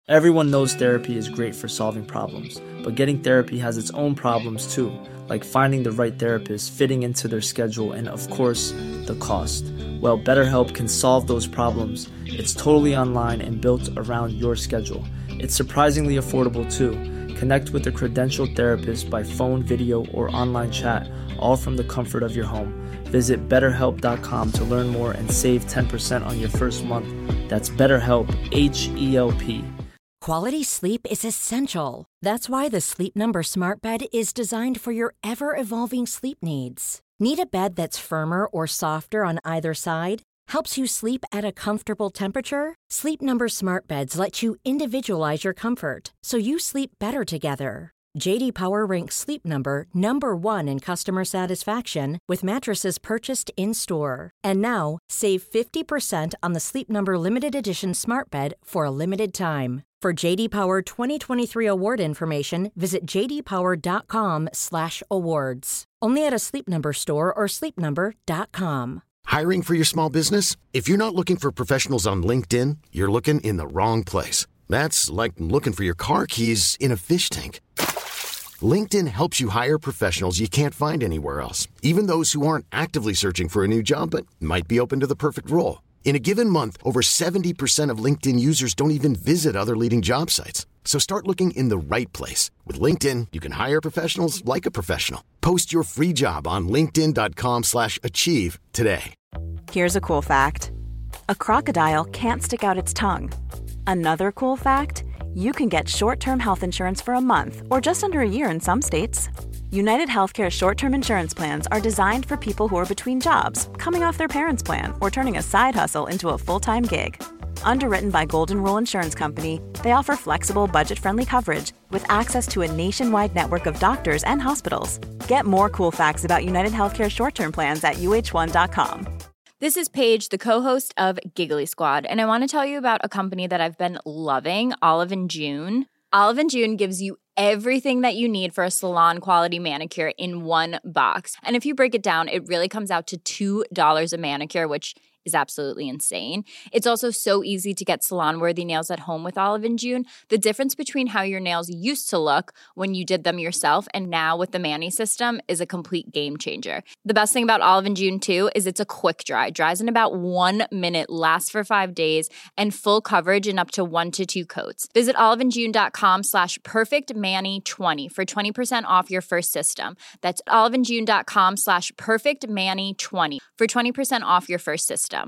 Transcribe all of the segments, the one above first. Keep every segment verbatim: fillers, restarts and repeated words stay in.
Everyone knows therapy is great for solving problems, but getting therapy has its own problems too, like finding the right therapist, fitting into their schedule, and of course, the cost. Well, BetterHelp can solve those problems. It's totally online and built around your schedule. It's surprisingly affordable too. Connect with a credentialed therapist by phone, video, or online chat, all from the comfort of your home. Visit better help dot com to learn more and save ten percent on your first month. That's BetterHelp, H E L P. Quality sleep is essential. That's why the Sleep Number Smart Bed is designed for your ever-evolving sleep needs. Need a bed that's firmer or softer on either side? Helps you sleep at a comfortable temperature? Sleep Number Smart Beds let you individualize your comfort, so you sleep better together. J D Power ranks Sleep Number number one in customer satisfaction with mattresses purchased in-store. And now, save fifty percent on the Sleep Number Limited Edition Smart Bed for a limited time. For J D Power twenty twenty-three award information, visit j d power dot com slash awards. Only at a Sleep Number store or sleep number dot com. Hiring for your small business? If you're not looking for professionals on LinkedIn, you're looking in the wrong place. That's like looking for your car keys in a fish tank. LinkedIn helps you hire professionals you can't find anywhere else, even those who aren't actively searching for a new job but might be open to the perfect role. In a given month, over seventy percent of LinkedIn users don't even visit other leading job sites. So start looking in the right place. With LinkedIn, you can hire professionals like a professional. Post your free job on linkedin dot com slash achieve today. Here's a cool fact. A crocodile can't stick out its tongue. Another cool fact, you can get short-term health insurance for a month or just under a year in some states. United Healthcare short-term insurance plans are designed for people who are between jobs, coming off their parents' plan, or turning a side hustle into a full-time gig. Underwritten by Golden Rule Insurance Company, they offer flexible, budget-friendly coverage with access to a nationwide network of doctors and hospitals. Get more cool facts about United Healthcare short-term plans at u h one dot com. This is Paige, the co-host of Giggly Squad, and I want to tell you about a company that I've been loving, Olive and June. Olive and June gives you everything that you need for a salon-quality manicure in one box. And if you break it down, it really comes out to two dollars a manicure, which is absolutely insane. It's also so easy to get salon-worthy nails at home with Olive and June. The difference between how your nails used to look when you did them yourself and now with the Mani system is a complete game changer. The best thing about Olive and June, too, is it's a quick dry. Dries in about one minute, lasts for five days, and full coverage in up to one to two coats. Visit olive and june dot com slash perfect mani twenty for twenty percent off your first system. That's olive and june dot com slash perfect mani twenty for twenty percent off your first system.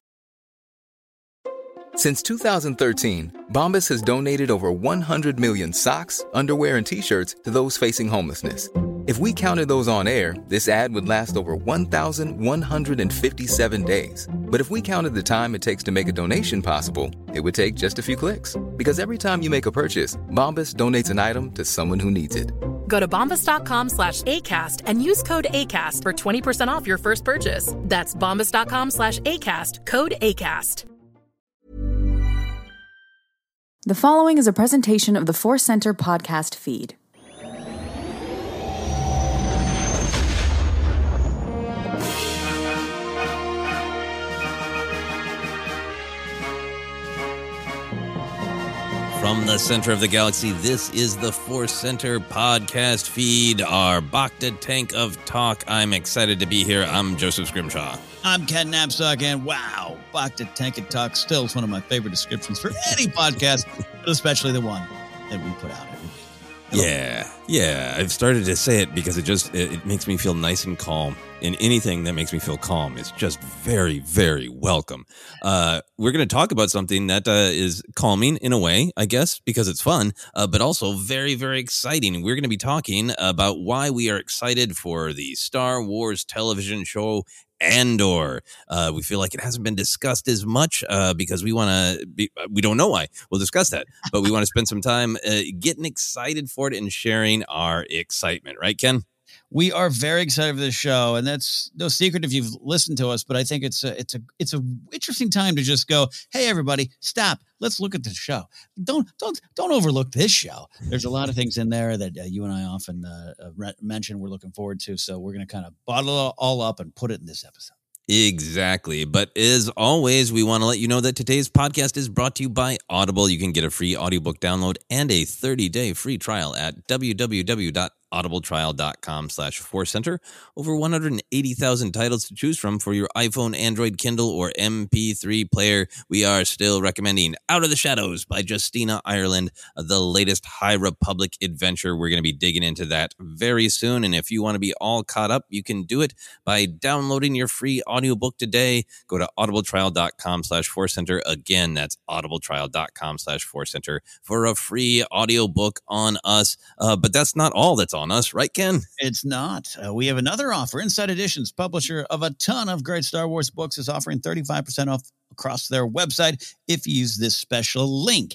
Since two thousand thirteen, Bombas has donated over one hundred million socks, underwear, and T-shirts to those facing homelessness. If we counted those on air, this ad would last over one thousand one hundred fifty-seven days. But if we counted the time it takes to make a donation possible, it would take just a few clicks. Because every time you make a purchase, Bombas donates an item to someone who needs it. Go to bombas dot com slash ACAST and use code ACAST for twenty percent off your first purchase. That's bombas dot com slash ACAST, code ACAST. The following is a presentation of the Force Center podcast feed. From the center of the galaxy, this is the Force Center podcast feed, our Bacta tank of talk. I'm excited to be here. I'm Joseph Scrimshaw. I'm Ken Knapsack, and wow, Bacta tank of talk still is one of my favorite descriptions for any podcast, but especially the one that we put out every week. Hello. Yeah, yeah. I've started to say it because it just it, it makes me feel nice and calm. And anything that makes me feel calm is just very, very welcome. Uh, we're going to talk about something that uh, is calming in a way, I guess, because it's fun, uh, but also very, very exciting. We're going to be talking about why we are excited for the Star Wars television show Andor. Uh, we feel like it hasn't been discussed as much uh, because we want to be, we don't know why. We'll discuss that, but we want to spend some time uh, getting excited for it and sharing our excitement. Right, Ken? We are very excited for this show, and that's no secret if you've listened to us. But I think it's a it's a it's a interesting time to just go, hey, everybody, stop. Let's look at the show. Don't don't don't overlook this show. There's a lot of things in there that uh, you and I often uh, uh, re- mention. We're looking forward to, so we're going to kind of bottle it all up and put it in this episode. Exactly. But as always, we want to let you know that today's podcast is brought to you by Audible. You can get a free audiobook download and a thirty-day free trial at www.audibletrial.com slash force center. Over one hundred eighty thousand titles to choose from for your iPhone, Android, Kindle, or M P three player. We are still recommending Out of the Shadows by Justina Ireland, the latest High Republic adventure. We're going to be digging into that very soon. And if you want to be all caught up, you can do it by downloading your free audiobook today. Go to audibletrial.com slash force center. Again, that's audibletrial.com slash force center for a free audiobook on us. Uh, but that's not all that's on us, right, Ken? It's not. Uh, we have another offer. Inside Editions, publisher of a ton of great Star Wars books, is offering thirty-five percent off across their website if you use this special link,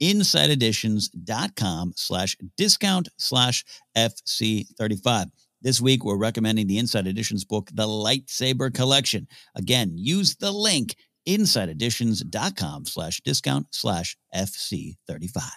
insideeditions.com slash discount slash FC35. This week, we're recommending the Inside Editions book, The Lightsaber Collection. Again, use the link insideeditions.com slash discount slash FC35.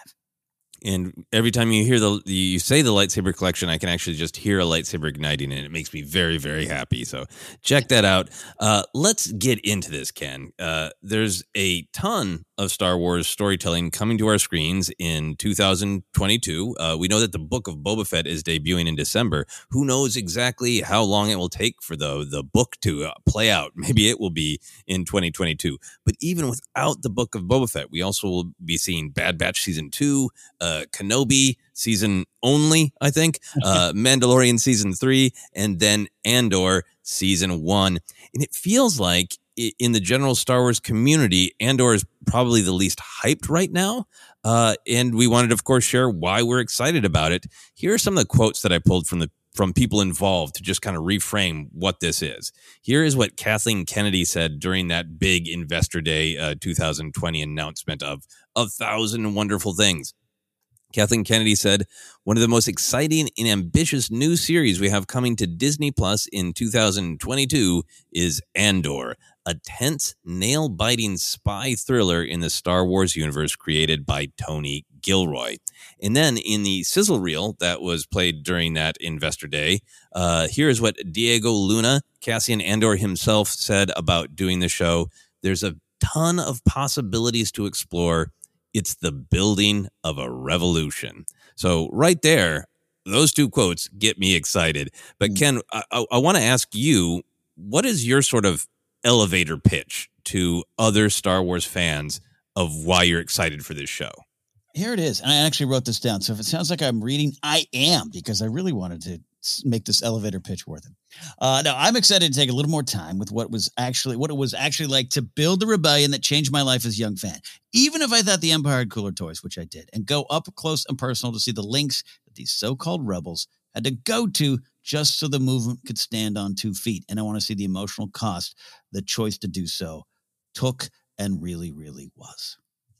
And every time you hear the you say the lightsaber collection, I can actually just hear a lightsaber igniting, and it makes me very, very happy. So check that out. Uh, let's get into this, Ken. Uh, there's a ton of Star Wars storytelling coming to our screens in two thousand twenty-two. Uh, we know that the Book of Boba Fett is debuting in December. Who knows exactly how long it will take for the, the book to uh, play out? Maybe it will be in twenty twenty-two. But even without the Book of Boba Fett, we also will be seeing Bad Batch Season two, uh, Kenobi Season only, I think, uh, Mandalorian Season three, and then Andor Season one. And it feels like in the general Star Wars community, Andor is probably the least hyped right now. Uh, and we wanted to, of course, share why we're excited about it. Here are some of the quotes that I pulled from the from people involved to just kind of reframe what this is. Here is what Kathleen Kennedy said during that big Investor Day uh, two thousand twenty announcement of a thousand wonderful things. Kathleen Kennedy said, one of the most exciting and ambitious new series we have coming to Disney Plus in two thousand twenty-two is Andor, a tense, nail-biting spy thriller in the Star Wars universe created by Tony Gilroy. And then in the sizzle reel that was played during that Investor Day, uh, here's what Diego Luna, Cassian Andor himself, said about doing the show. There's a ton of possibilities to explore. It's the building of a revolution. So right there, those two quotes get me excited. But Ken, I, I, I want to ask you, what is your sort of elevator pitch to other Star Wars fans of why you're excited for this show? Here it is. And I actually wrote this down. So if it sounds like I'm reading, I am, because I really wanted to make this elevator pitch worth it. Uh, no, I'm excited to take a little more time with what was actually what it was actually like to build the rebellion that changed my life as a young fan. Even if I thought the Empire had cooler toys, which I did, and go up close and personal to see the links that these so-called rebels had to go to just so the movement could stand on two feet. And I want to see the emotional cost the choice to do so took and really, really was.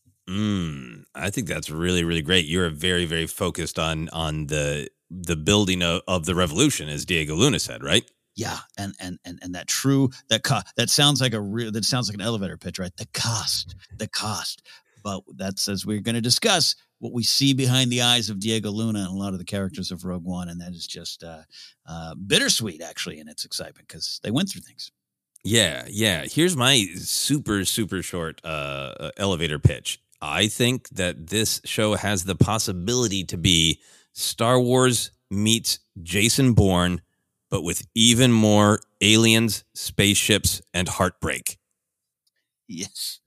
Mm, I think that's really, really great. You're very, very focused on on the the building of, of the revolution, as Diego Luna said, right? Yeah, and and and and that true that co- that sounds like a real that sounds like an elevator pitch, right? The cost, the cost. But that's, as we're going to discuss, what we see behind the eyes of Diego Luna and a lot of the characters of Rogue One, and that is just uh, uh, bittersweet, actually, in its excitement because they went through things. Yeah, yeah. Here's my super, super short uh, elevator pitch. I think that this show has the possibility to be Star Wars meets Jason Bourne, but with even more aliens, spaceships, and heartbreak. Yes.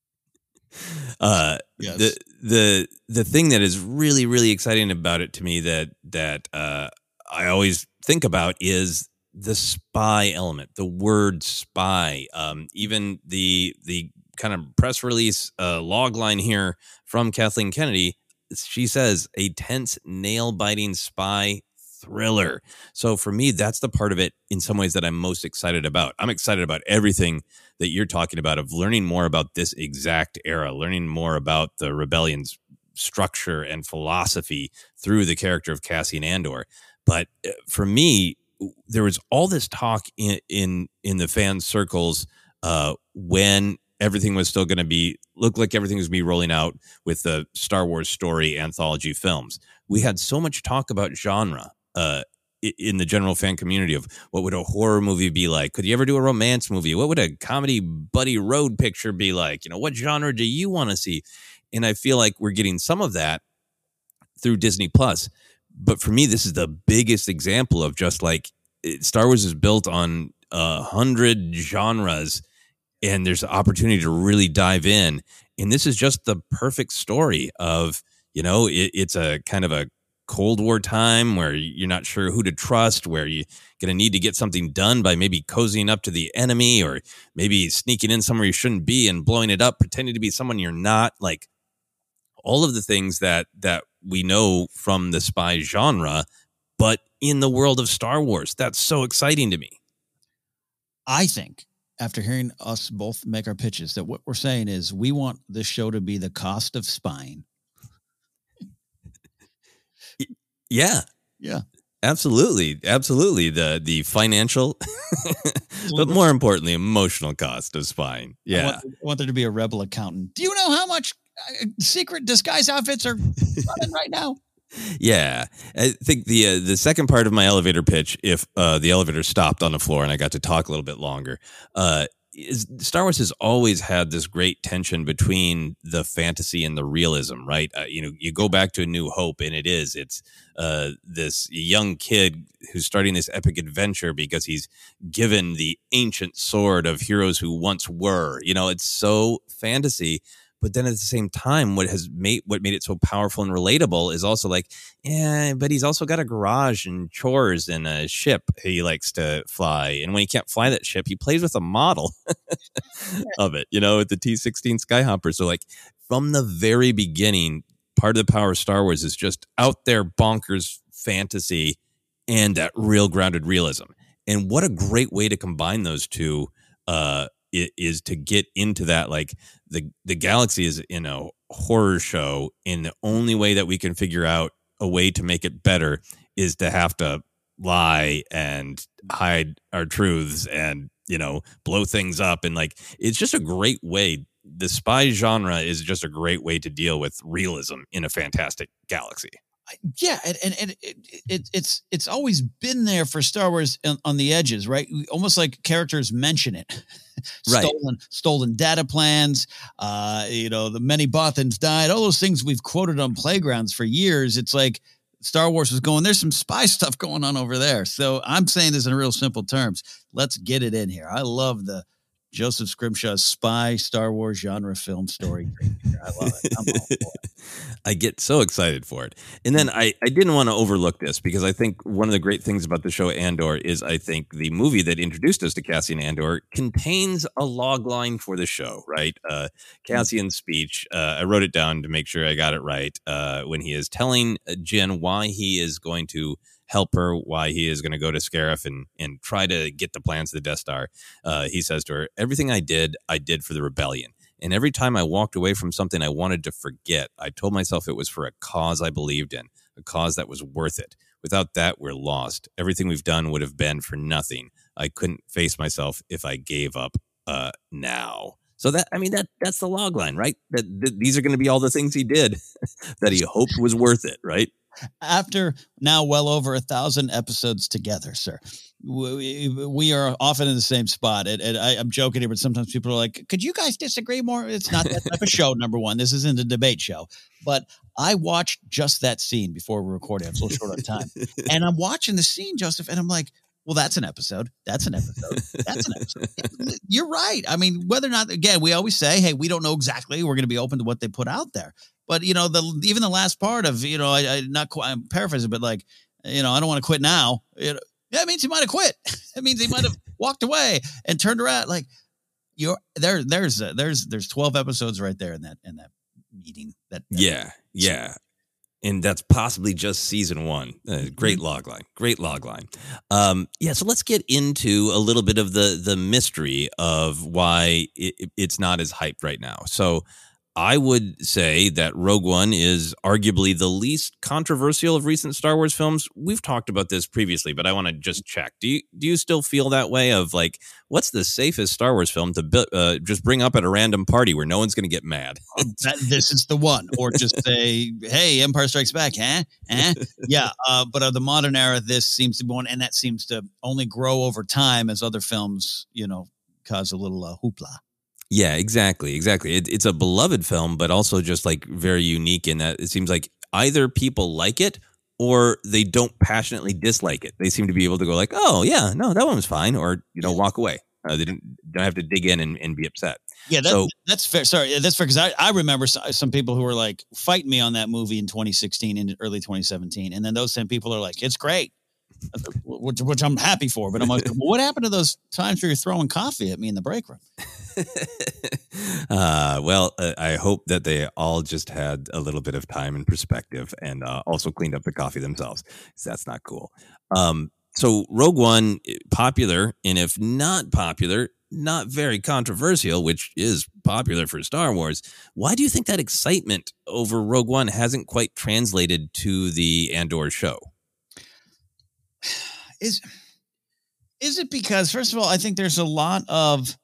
Uh, yes. The the the thing that is really, really exciting about it to me that that uh, I always think about is the spy element, the word spy. Um, even the the kind of press release uh, log line here from Kathleen Kennedy, she says a tense, nail-biting spy thriller. So for me, that's the part of it in some ways that I'm most excited about. I'm excited about everything that you're talking about, of learning more about this exact era, learning more about the rebellion's structure and philosophy through the character of Cassian Andor. But for me, there was all this talk in in, in the fan circles uh, when everything was still going to be, looked like everything was going to be rolling out with the Star Wars story anthology films. We had so much talk about genre. Uh, in the general fan community of what would a horror movie be like? Could you ever do a romance movie? What would a comedy buddy road picture be like? You know, what genre do you want to see? And I feel like we're getting some of that through Disney Plus. But for me, this is the biggest example of just like Star Wars is built on a hundred genres, and there's an opportunity to really dive in. And this is just the perfect story of, you know, it, it's a kind of a Cold War time where you're not sure who to trust, where you're going to need to get something done by maybe cozying up to the enemy or maybe sneaking in somewhere you shouldn't be and blowing it up, pretending to be someone you're not. Like all of the things that that we know from the spy genre, but in the world of Star Wars. That's so exciting to me. I think after hearing us both make our pitches that what we're saying is we want this show to be the cost of spying. Yeah. Yeah. Absolutely. Absolutely. The the financial, but more importantly, emotional cost of spying. Yeah. I want, I want there to be a rebel accountant. Do you know how much uh, secret disguise outfits are running right now? Yeah. I think the uh, the second part of my elevator pitch, if uh, the elevator stopped on the floor and I got to talk a little bit longer, uh, is Star Wars has always had this great tension between the fantasy and the realism, right? Uh, you know, you go back to A New Hope and it is, it's uh, this young kid who's starting this epic adventure because he's given the ancient sword of heroes who once were. You know, it's so fantasy. But then at the same time, what has made what made it so powerful and relatable is also like, yeah, but he's also got a garage and chores and a ship he likes to fly. And when he can't fly that ship, he plays with a model of it, you know, with the T sixteen Skyhopper. So like from the very beginning, part of the power of Star Wars is just out there bonkers fantasy and that real grounded realism. And what a great way to combine those two uh is to get into that. Like the the galaxy is in a horror show, and the only way that we can figure out a way to make it better is to have to lie and hide our truths and, you know, blow things up. And like it's just a great way. The spy genre is just a great way to deal with realism in a fantastic galaxy. Yeah, and, and, and it, it, it's it's always been there for Star Wars on, on the edges, right? Almost like characters mention it. Right. Stolen, stolen data plans, uh, you know, the many Bothans died, all those things we've quoted on playgrounds for years. It's like Star Wars was going, there's some spy stuff going on over there. So I'm saying this in real simple terms. Let's get it in here. I love the Joseph Scrimshaw's spy Star Wars genre film story. I love it. I'm all for it. I get so excited for it. And then I, I didn't want to overlook this because I think one of the great things about the show Andor is I think the movie that introduced us to Cassian Andor contains a log line for the show, right? Uh, Cassian's speech, uh, I wrote it down to make sure I got it right, uh, when he is telling Jyn why he is going to help her, why he is going to go to Scarif and, and try to get the plans of the Death Star. Uh, he says to her, everything I did, I did for the rebellion. And every time I walked away from something I wanted to forget, I told myself it was for a cause I believed in, a cause that was worth it. Without that, we're lost. Everything we've done would have been for nothing. I couldn't face myself if I gave up uh, now. So that, I mean, that that's the log line, right? That, that these are going to be all the things he did that he hoped was worth it, right? After now well over a thousand episodes together, sir, we, we are often in the same spot. And, and I, I'm joking here, but sometimes people are like, could you guys disagree more? It's not that type of show, number one. This isn't a debate show. But I watched just that scene before we recorded. I'm so short on time. And I'm watching the scene, Joseph, and I'm like, well, that's an episode. That's an episode. That's an episode. You're right. I mean, whether or not, again, we always say, hey, we don't know exactly. We're going to be open to what they put out there. But, you know, the even the last part of, you know, I, I not quite, I'm paraphrasing, but like, you know, I don't want to quit now. It, that means he might have quit. That means he might have walked away and turned around. Like, you're there. There's uh, there's there's twelve episodes right there in that in that meeting. That, that yeah, yeah. And that's possibly just season one. Uh, great log line. Great log line. Um, yeah, so let's get into a little bit of the the mystery of why it, it's not as hyped right now. So I would say that Rogue One is arguably the least controversial of recent Star Wars films. We've talked about this previously, but I want to just check. Do you do you still feel that way of like, what's the safest Star Wars film to uh, just bring up at a random party where no one's going to get mad? that, this is the one. Or just say, hey, Empire Strikes Back, huh? Eh? Yeah, uh, but of the modern era, this seems to be one, and that seems to only grow over time as other films, you know, cause a little uh, hoopla. Yeah, exactly. Exactly. It, it's a beloved film, but also just like very unique in that it seems like either people like it or they don't passionately dislike it. They seem to be able to go like, oh, yeah, no, that one was fine. Or, you know, walk away. Uh, they don't, don't have to dig in and, and be upset. Yeah, that, so, that's fair. Sorry, that's fair. Because I, I remember some, some people who were like fighting me on that movie in twenty sixteen and early twenty seventeen. And then those same people are like, it's great. Which, which I'm happy for, but I'm like, well, what happened to those times where you're throwing coffee at me in the break room? uh, well, uh, I hope that they all just had a little bit of time and perspective and uh, also cleaned up the coffee themselves, because that's not cool. Um, so Rogue One, popular, and if not popular, not very controversial, which is popular for Star Wars. Why do you think that excitement over Rogue One hasn't quite translated to the Andor show? Is is it because, first of all, I think there's a lot of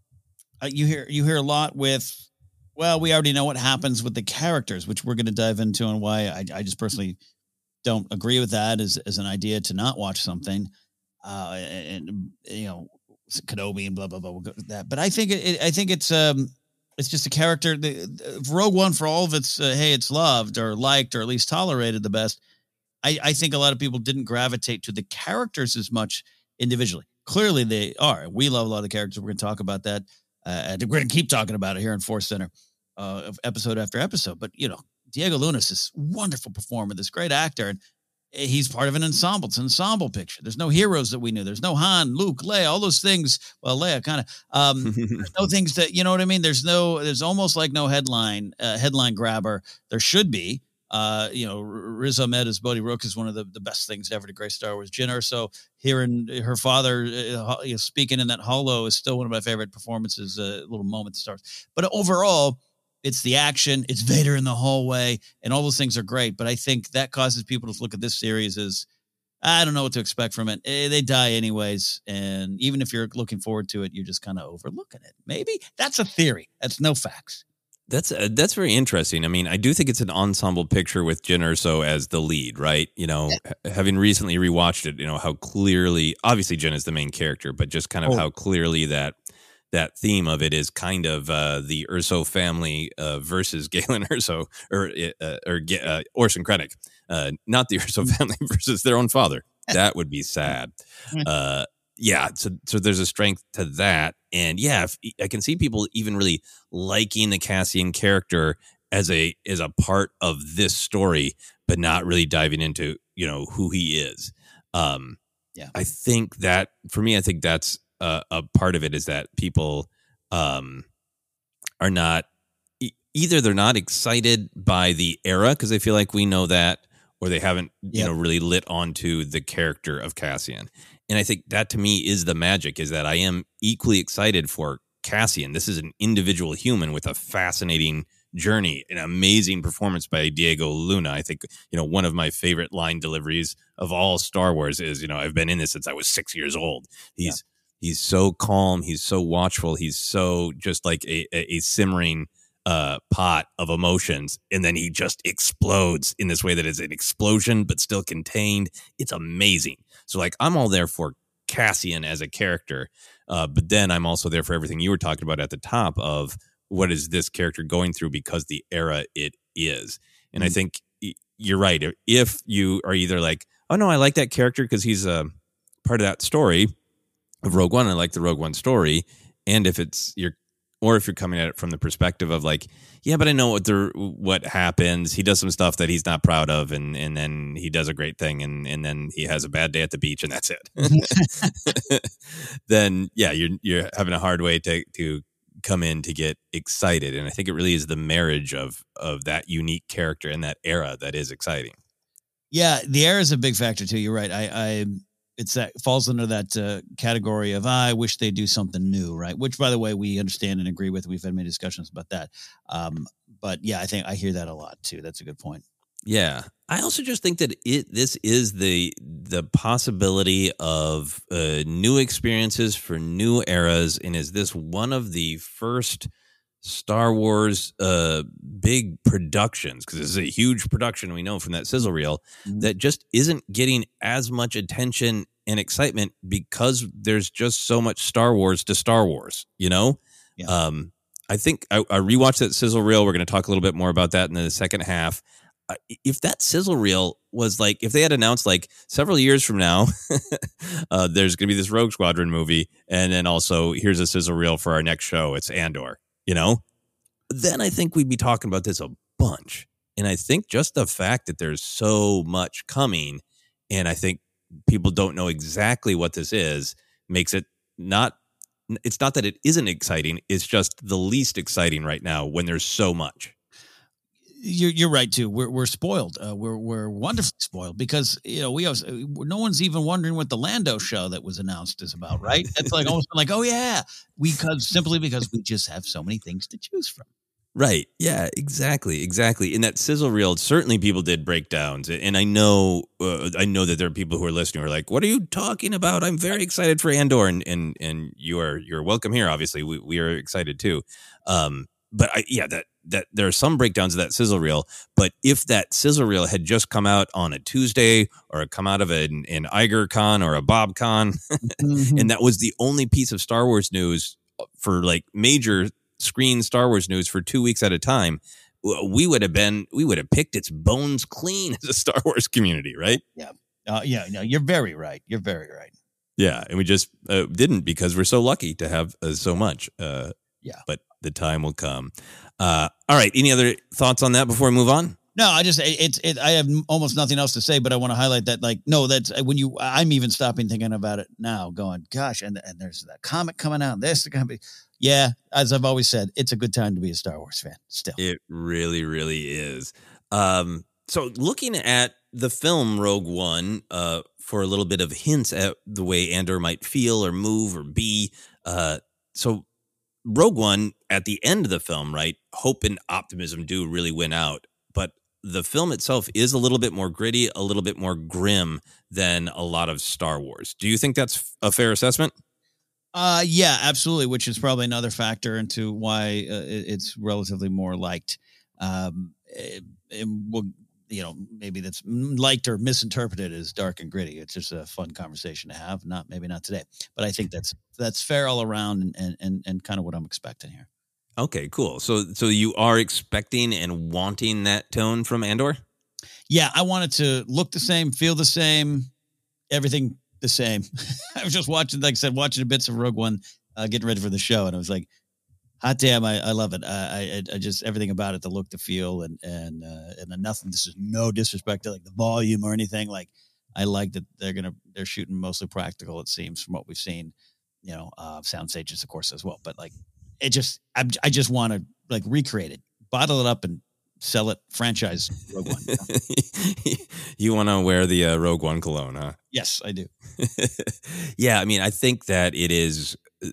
uh, you hear you hear a lot with, well, we already know what happens with the characters, which we're going to dive into, and why I, I just personally don't agree with that as as an idea to not watch something, uh, and you know, Kenobi and blah blah blah. We'll go with that, but I think it, it I think it's um it's just a character. The Rogue One, for all of its uh, hey, it's loved or liked or at least tolerated the best. I, I think a lot of people didn't gravitate to the characters as much individually. Clearly they are. We love a lot of the characters. We're going to talk about that. Uh, and we're going to keep talking about it here in Force Center, uh, episode after episode. But, you know, Diego Luna is this wonderful performer, this great actor, and he's part of an ensemble. It's an ensemble picture. There's no heroes that we knew. There's no Han, Luke, Leia, all those things. Well, Leia kind of, um, there's no things that, you know what I mean? There's no, there's almost like no headline, uh, headline grabber. There should be. Uh, you know, Riz Ahmed as Bodhi Rook is one of the, the best things ever to grace Star Wars. Jyn Erso, hearing her father uh, you know, speaking in that holo is still one of my favorite performances, a uh, little moment that starts. But overall, it's the action, it's Vader in the hallway, and all those things are great. But I think that causes people to look at this series as, I don't know what to expect from it. Eh, they die anyways. And even if you're looking forward to it, you're just kind of overlooking it. Maybe that's a theory. That's no facts. That's uh, that's very interesting. I mean, I do think it's an ensemble picture with Jyn Erso as the lead, right? You know, yeah. h- having recently rewatched it, you know, how clearly, obviously Jyn is the main character, but just kind of oh. how clearly that that theme of it is kind of uh, the Erso family uh, versus Galen Erso, or uh, or uh, Orson Krennic, uh, not the Erso family versus their own father. That would be sad. Uh, yeah, so so there's a strength to that. And yeah, if, I can see people even really liking the Cassian character as a as a part of this story, but not really diving into, you know, who he is. Um, yeah, I think that for me, I think that's a, a part of it is that people um, are not e- either they're not excited by the era because they feel like we know that, or they haven't, yep. you know, really lit onto the character of Cassian. And I think that to me is the magic, is that I am equally excited for Cassian. This is an individual human with a fascinating journey, an amazing performance by Diego Luna. I think, you know, one of my favorite line deliveries of all Star Wars is, you know, I've been in this since I was six years old. He's yeah. he's so calm. He's so watchful. He's so just like a, a, a simmering uh, pot of emotions. And then he just explodes in this way that is an explosion, but still contained. It's amazing. So like, I'm all there for Cassian as a character. Uh, but then I'm also there for everything you were talking about at the top of what is this character going through because the era it is. And mm-hmm. I think you're right. If you are either like, oh no, I like that character because he's a part of that story of Rogue One. I like the Rogue One story. And if it's your, or if you're coming at it from the perspective of like, yeah, but I know what the what happens. He does some stuff that he's not proud of, and and then he does a great thing, and and then he has a bad day at the beach, and that's it. Then yeah, you're you're having a hard way to to come in to get excited, and I think it really is the marriage of of that unique character and that era that is exciting. Yeah, the era is a big factor too. You're right. I I. It's that falls under that uh, category of ah, I wish they do something new, right? Which, by the way, we understand and agree with. We've had many discussions about that. Um, but yeah, I think I hear that a lot too. That's a good point. Yeah. I also just think that it this is the the possibility of uh, new experiences for new eras, and is this one of the first Star Wars uh, big productions, because this is a huge production we know from that sizzle reel, mm-hmm. that just isn't getting as much attention and excitement because there's just so much Star Wars to Star Wars, you know? Yeah. Um, I think I, I rewatched that sizzle reel. We're going to talk a little bit more about that in the second half. Uh, if that sizzle reel was like, if they had announced like several years from now, uh, there's going to be this Rogue Squadron movie, and then also here's a sizzle reel for our next show, it's Andor, you know, then I think we'd be talking about this a bunch. And I think just the fact that there's so much coming, and I think people don't know exactly what this is, makes it not, it's not that it isn't exciting. It's just the least exciting right now when there's so much. You're, you're right too. We're we're spoiled. Uh, we're we're wonderfully spoiled because you know we have no one's even wondering what the Lando show that was announced is about, right? It's like almost like, oh yeah, we because simply because we just have so many things to choose from. Right. Yeah. Exactly. Exactly. In that sizzle reel, certainly people did breakdowns, and I know uh, I know that there are people who are listening who are like, "What are you talking about? I'm very excited for Andor," and and and you are you're welcome here. Obviously, we we are excited too. Um, but I, yeah, that. that there are some breakdowns of that sizzle reel, but if that sizzle reel had just come out on a Tuesday or come out of an, an Iger Con or a Bob Con, mm-hmm. and that was the only piece of Star Wars news for like major screen Star Wars news for two weeks at a time, we would have been, we would have picked its bones clean as a Star Wars community, right? Yeah. Uh, yeah. No, you're very right. You're very right. Yeah. And we just uh, didn't because we're so lucky to have uh, so much. Uh, yeah. But the time will come. Uh, all right. Any other thoughts on that before we move on? No, I just, it's, it, I have almost nothing else to say, but I want to highlight that, like, no, that's when you, I'm even stopping thinking about it now going, gosh, and and there's that comic coming out. This is going to be, yeah, as I've always said, it's a good time to be a Star Wars fan still. It really, really is. Um, so looking at the film Rogue One, uh, for a little bit of hints at the way Andor might feel or move or be, uh, so Rogue One, at the end of the film, right, hope and optimism do really win out. But the film itself is a little bit more gritty, a little bit more grim than a lot of Star Wars. Do you think that's a fair assessment? Uh, yeah, absolutely, which is probably another factor into why uh, it's relatively more liked. Um, and we'll, you know, maybe that's liked or misinterpreted as dark and gritty. It's just a fun conversation to have. Not maybe not today, but I think that's that's fair all around, and and and kind of what I'm expecting here. Okay, cool. So so you are expecting and wanting that tone from Andor? Yeah, I want it to look the same, feel the same, everything the same. I was just watching, like I said, watching the bits of Rogue One, uh, getting ready for the show, and I was like, hot damn, I, I love it. I, I I just everything about it, the look, the feel, and and uh, and then nothing. This is no disrespect to like the volume or anything. Like I like that they're gonna they're shooting mostly practical. It seems from what we've seen, you know, uh, sound stages of course as well. But like it just I I just want to like recreate it, bottle it up, and sell it franchise Rogue One. You, you want to wear the uh, Rogue One cologne, huh? Yes, I do. Yeah, I mean, I think that it is.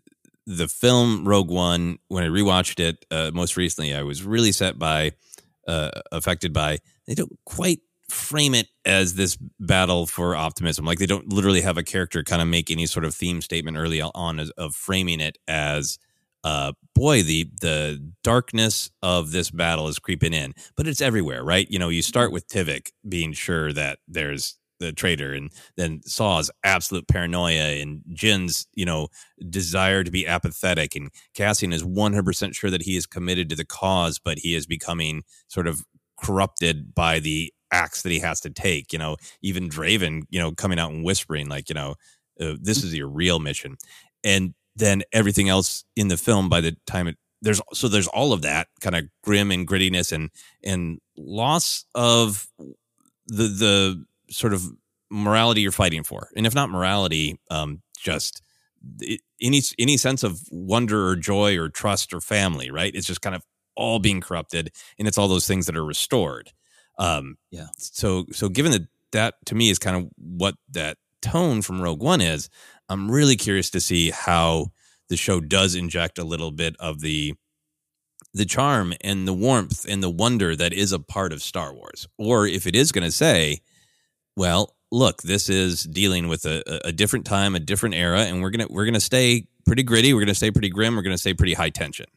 The film Rogue One, when I rewatched it uh, most recently, I was really set by, uh, affected by, they don't quite frame it as this battle for optimism. Like they don't literally have a character kind of make any sort of theme statement early on as, of framing it as, uh, boy, the the darkness of this battle is creeping in. But it's everywhere, right? You know, you start with Tivik being sure that there's the traitor, and then Saw's absolute paranoia, and Jin's, you know, desire to be apathetic, and Cassian is one hundred percent sure that he is committed to the cause, but he is becoming sort of corrupted by the acts that he has to take. You know, even Draven, you know, coming out and whispering like, you know, uh, this is your real mission. And then everything else in the film, by the time it there's so there's all of that kind of grim and grittiness and and loss of the the sort of morality you're fighting for. And if not morality, um, just it, any, any sense of wonder or joy or trust or family, right? It's just kind of all being corrupted, and it's all those things that are restored. Um, yeah. So, so given that that to me is kind of what that tone from Rogue One is, I'm really curious to see how the show does inject a little bit of the, the charm and the warmth and the wonder that is a part of Star Wars. Or if it is going to say, well, look, this is dealing with a, a different time, a different era, and we're gonna we're gonna stay pretty gritty. We're gonna stay pretty grim. We're gonna stay pretty high tension.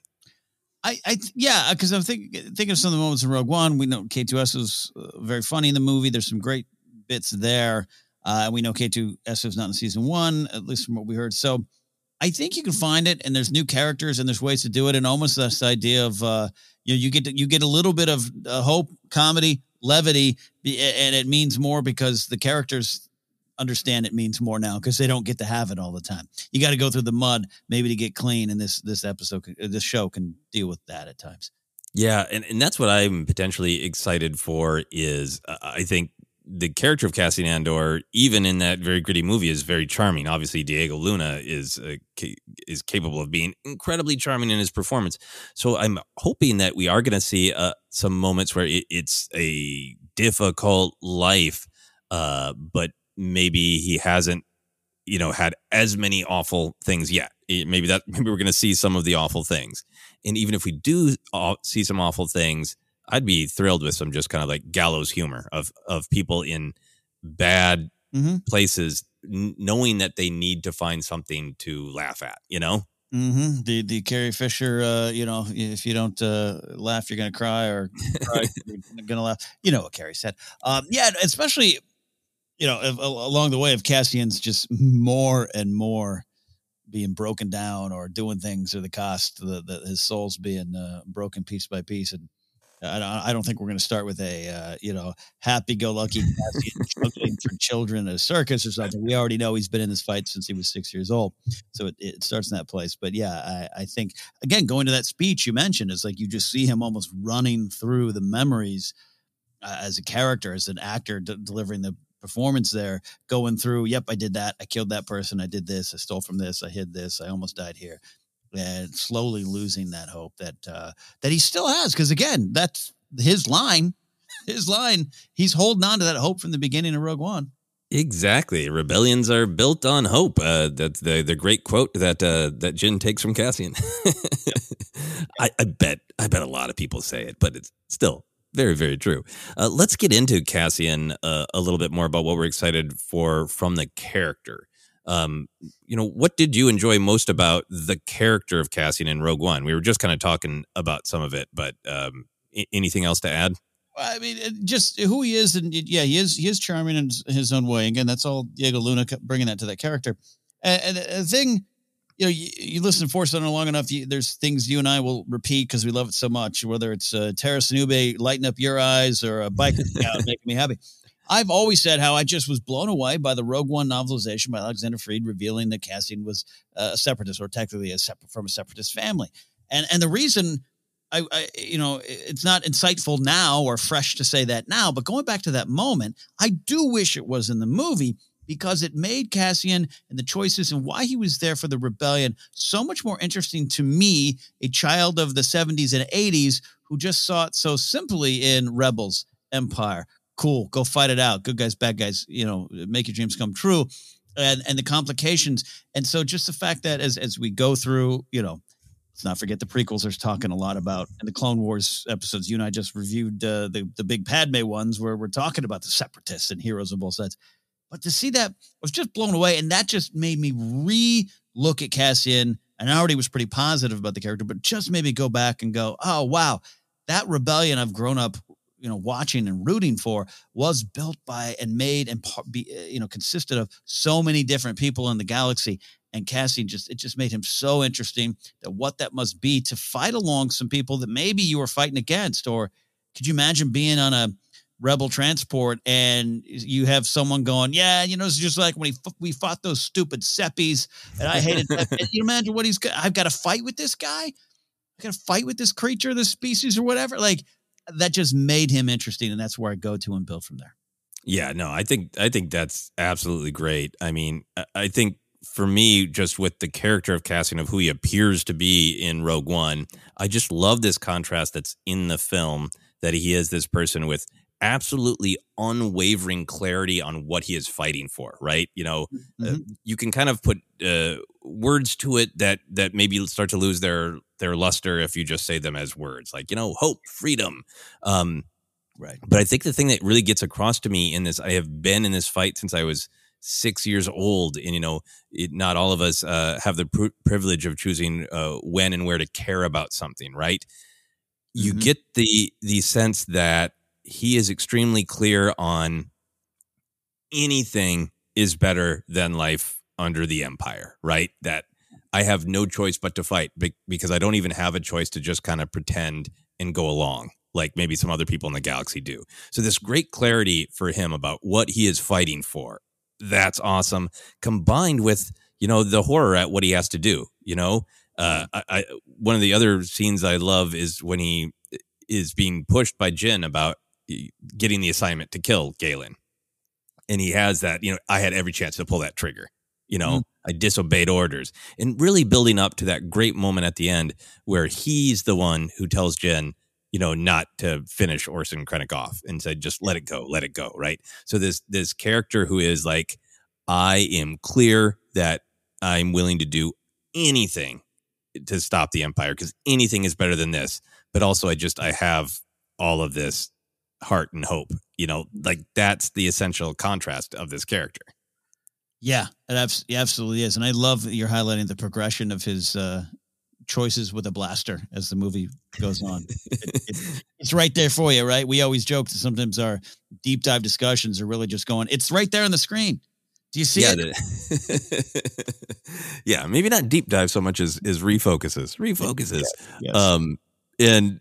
I, I yeah, because I'm thinking thinking of some of the moments in Rogue One. We know K two S was uh, very funny in the movie. There's some great bits there. Uh, we know K two S was not in season one, at least from what we heard. So I think you can find it, and there's new characters, and there's ways to do it, and almost this idea of uh, you know, you get to, you get a little bit of uh, hope, comedy, levity, and it means more because the characters understand it means more now because they don't get to have it all the time. You got to go through the mud maybe to get clean, and this this episode, this show can deal with that at times. Yeah, and, and that's what I'm potentially excited for is uh, I think the character of Cassian Andor, even in that very gritty movie, is very charming. Obviously, Diego Luna is uh, ca- is capable of being incredibly charming in his performance. So I'm hoping that we are going to see uh, some moments where it, it's a difficult life, uh, but maybe he hasn't, you know, had as many awful things yet. It, maybe that maybe we're going to see some of the awful things, and even if we do uh, see some awful things, I'd be thrilled with some just kind of like gallows humor of of people in bad mm-hmm. places, n- knowing that they need to find something to laugh at, you know? Mm-hmm. The the Carrie Fisher, uh, you know, if you don't uh, laugh, you're going to cry, or cry, you're going to laugh. You know what Carrie said. Um, yeah, especially, you know, if, along the way of Cassian's just more and more being broken down or doing things at the cost, the, the, his soul's being uh, broken piece by piece. And I don't, I don't think we're going to start with a, uh, you know, happy-go-lucky Cassian for children at a circus or something. We already know he's been in this fight since he was six years old. So it, it starts in that place. But, yeah, I, I think, again, going to that speech you mentioned, is like you just see him almost running through the memories uh, as a character, as an actor d- delivering the performance there, going through, yep, I did that. I killed that person. I did this. I stole from this. I hid this. I almost died here. And slowly losing that hope that uh, that he still has, because again, that's his line. His line. He's holding on to that hope from the beginning of Rogue One. Exactly. Rebellions are built on hope. Uh, that's the the great quote that uh, that Jyn takes from Cassian. I, I bet I bet a lot of people say it, but it's still very, very true. Uh, let's get into Cassian uh, a little bit more about what we're excited for from the character. Um, you know, what did you enjoy most about the character of Cassian in Rogue One? We were just kind of talking about some of it, but um, I- anything else to add? I mean, just who he is, and yeah, he is he is charming in his own way. Again, that's all Diego Luna bringing that to that character. And, and the thing, you know, you, you listen to Force Center long enough, you, there's things you and I will repeat because we love it so much. Whether it's uh, Tara Sinube lighting up your eyes or a biker scout making me happy. I've always said how I just was blown away by the Rogue One novelization by Alexander Freed, revealing that Cassian was uh, a separatist, or technically a separate from a separatist family. And and the reason I, I, you know, it's not insightful now or fresh to say that now, but going back to that moment, I do wish it was in the movie, because it made Cassian and the choices and why he was there for the rebellion so much more interesting to me, a child of the seventies and eighties who just saw it so simply in Rebels, Empire. Cool, go fight it out. Good guys, bad guys, you know, make your dreams come true. And and the complications. And so just the fact that as as we go through, you know, let's not forget the prequels are talking a lot about, and the Clone Wars episodes, you and I just reviewed uh, the, the big Padme ones where we're talking about the separatists and heroes on both sides. But to see that, I was just blown away. And that just made me re-look at Cassian. And I already was pretty positive about the character, but just made me go back and go, oh, wow, that rebellion I've grown up, you know, watching and rooting for was built by and made and, be, you know, consisted of so many different people in the galaxy. And Cassian just, it just made him so interesting that what that must be to fight along some people that maybe you were fighting against. Or could you imagine being on a rebel transport and you have someone going, yeah, you know, it's just like when he, we fought those stupid seppies and I hated that. And you imagine what he's got. I've got to fight with this guy. I got to fight with this creature, this species or whatever. Like, that just made him interesting, and that's where I go to and build from there. Yeah, no, I think I think that's absolutely great. I mean, I think for me, just with the character of Cassian, of who he appears to be in Rogue One, I just love this contrast that's in the film, that he is this person with absolutely unwavering clarity on what he is fighting for, right? You know, mm-hmm. uh, you can kind of put uh, words to it that that maybe start to lose their their luster if you just say them as words, like, you know, hope, freedom. Um, right. But I think the thing that really gets across to me in this, I have been in this fight since I was six years old, and you know, it, not all of us uh, have the pr- privilege of choosing uh, when and where to care about something, right? You Mm-hmm. get the the sense that he is extremely clear on anything is better than life under the Empire, right? That I have no choice but to fight be- because I don't even have a choice to just kind of pretend and go along like maybe some other people in the galaxy do. So this great clarity for him about what he is fighting for, that's awesome. Combined with, you know, the horror at what he has to do, you know, uh, I, I, one of the other scenes I love is when he is being pushed by Jyn about getting the assignment to kill Galen. And he has that, you know, I had every chance to pull that trigger. You know, mm. I disobeyed orders, and really building up to that great moment at the end where he's the one who tells Jyn, you know, not to finish Orson Krennic off and said, just let it go, let it go. Right. So this, this character who is like, I am clear that I'm willing to do anything to stop the Empire because anything is better than this. But also I just, I have all of this heart and hope, you know, like that's the essential contrast of this character. Yeah, it abs- absolutely is. And I love that you're highlighting the progression of his uh, choices with a blaster as the movie goes on. it, it, it's right there for you, right? We always joke that sometimes our deep dive discussions are really just going, it's right there on the screen. Do you see yeah, it? The, yeah, maybe not deep dive so much as, as refocuses. Refocuses. Yes, yes. Um, and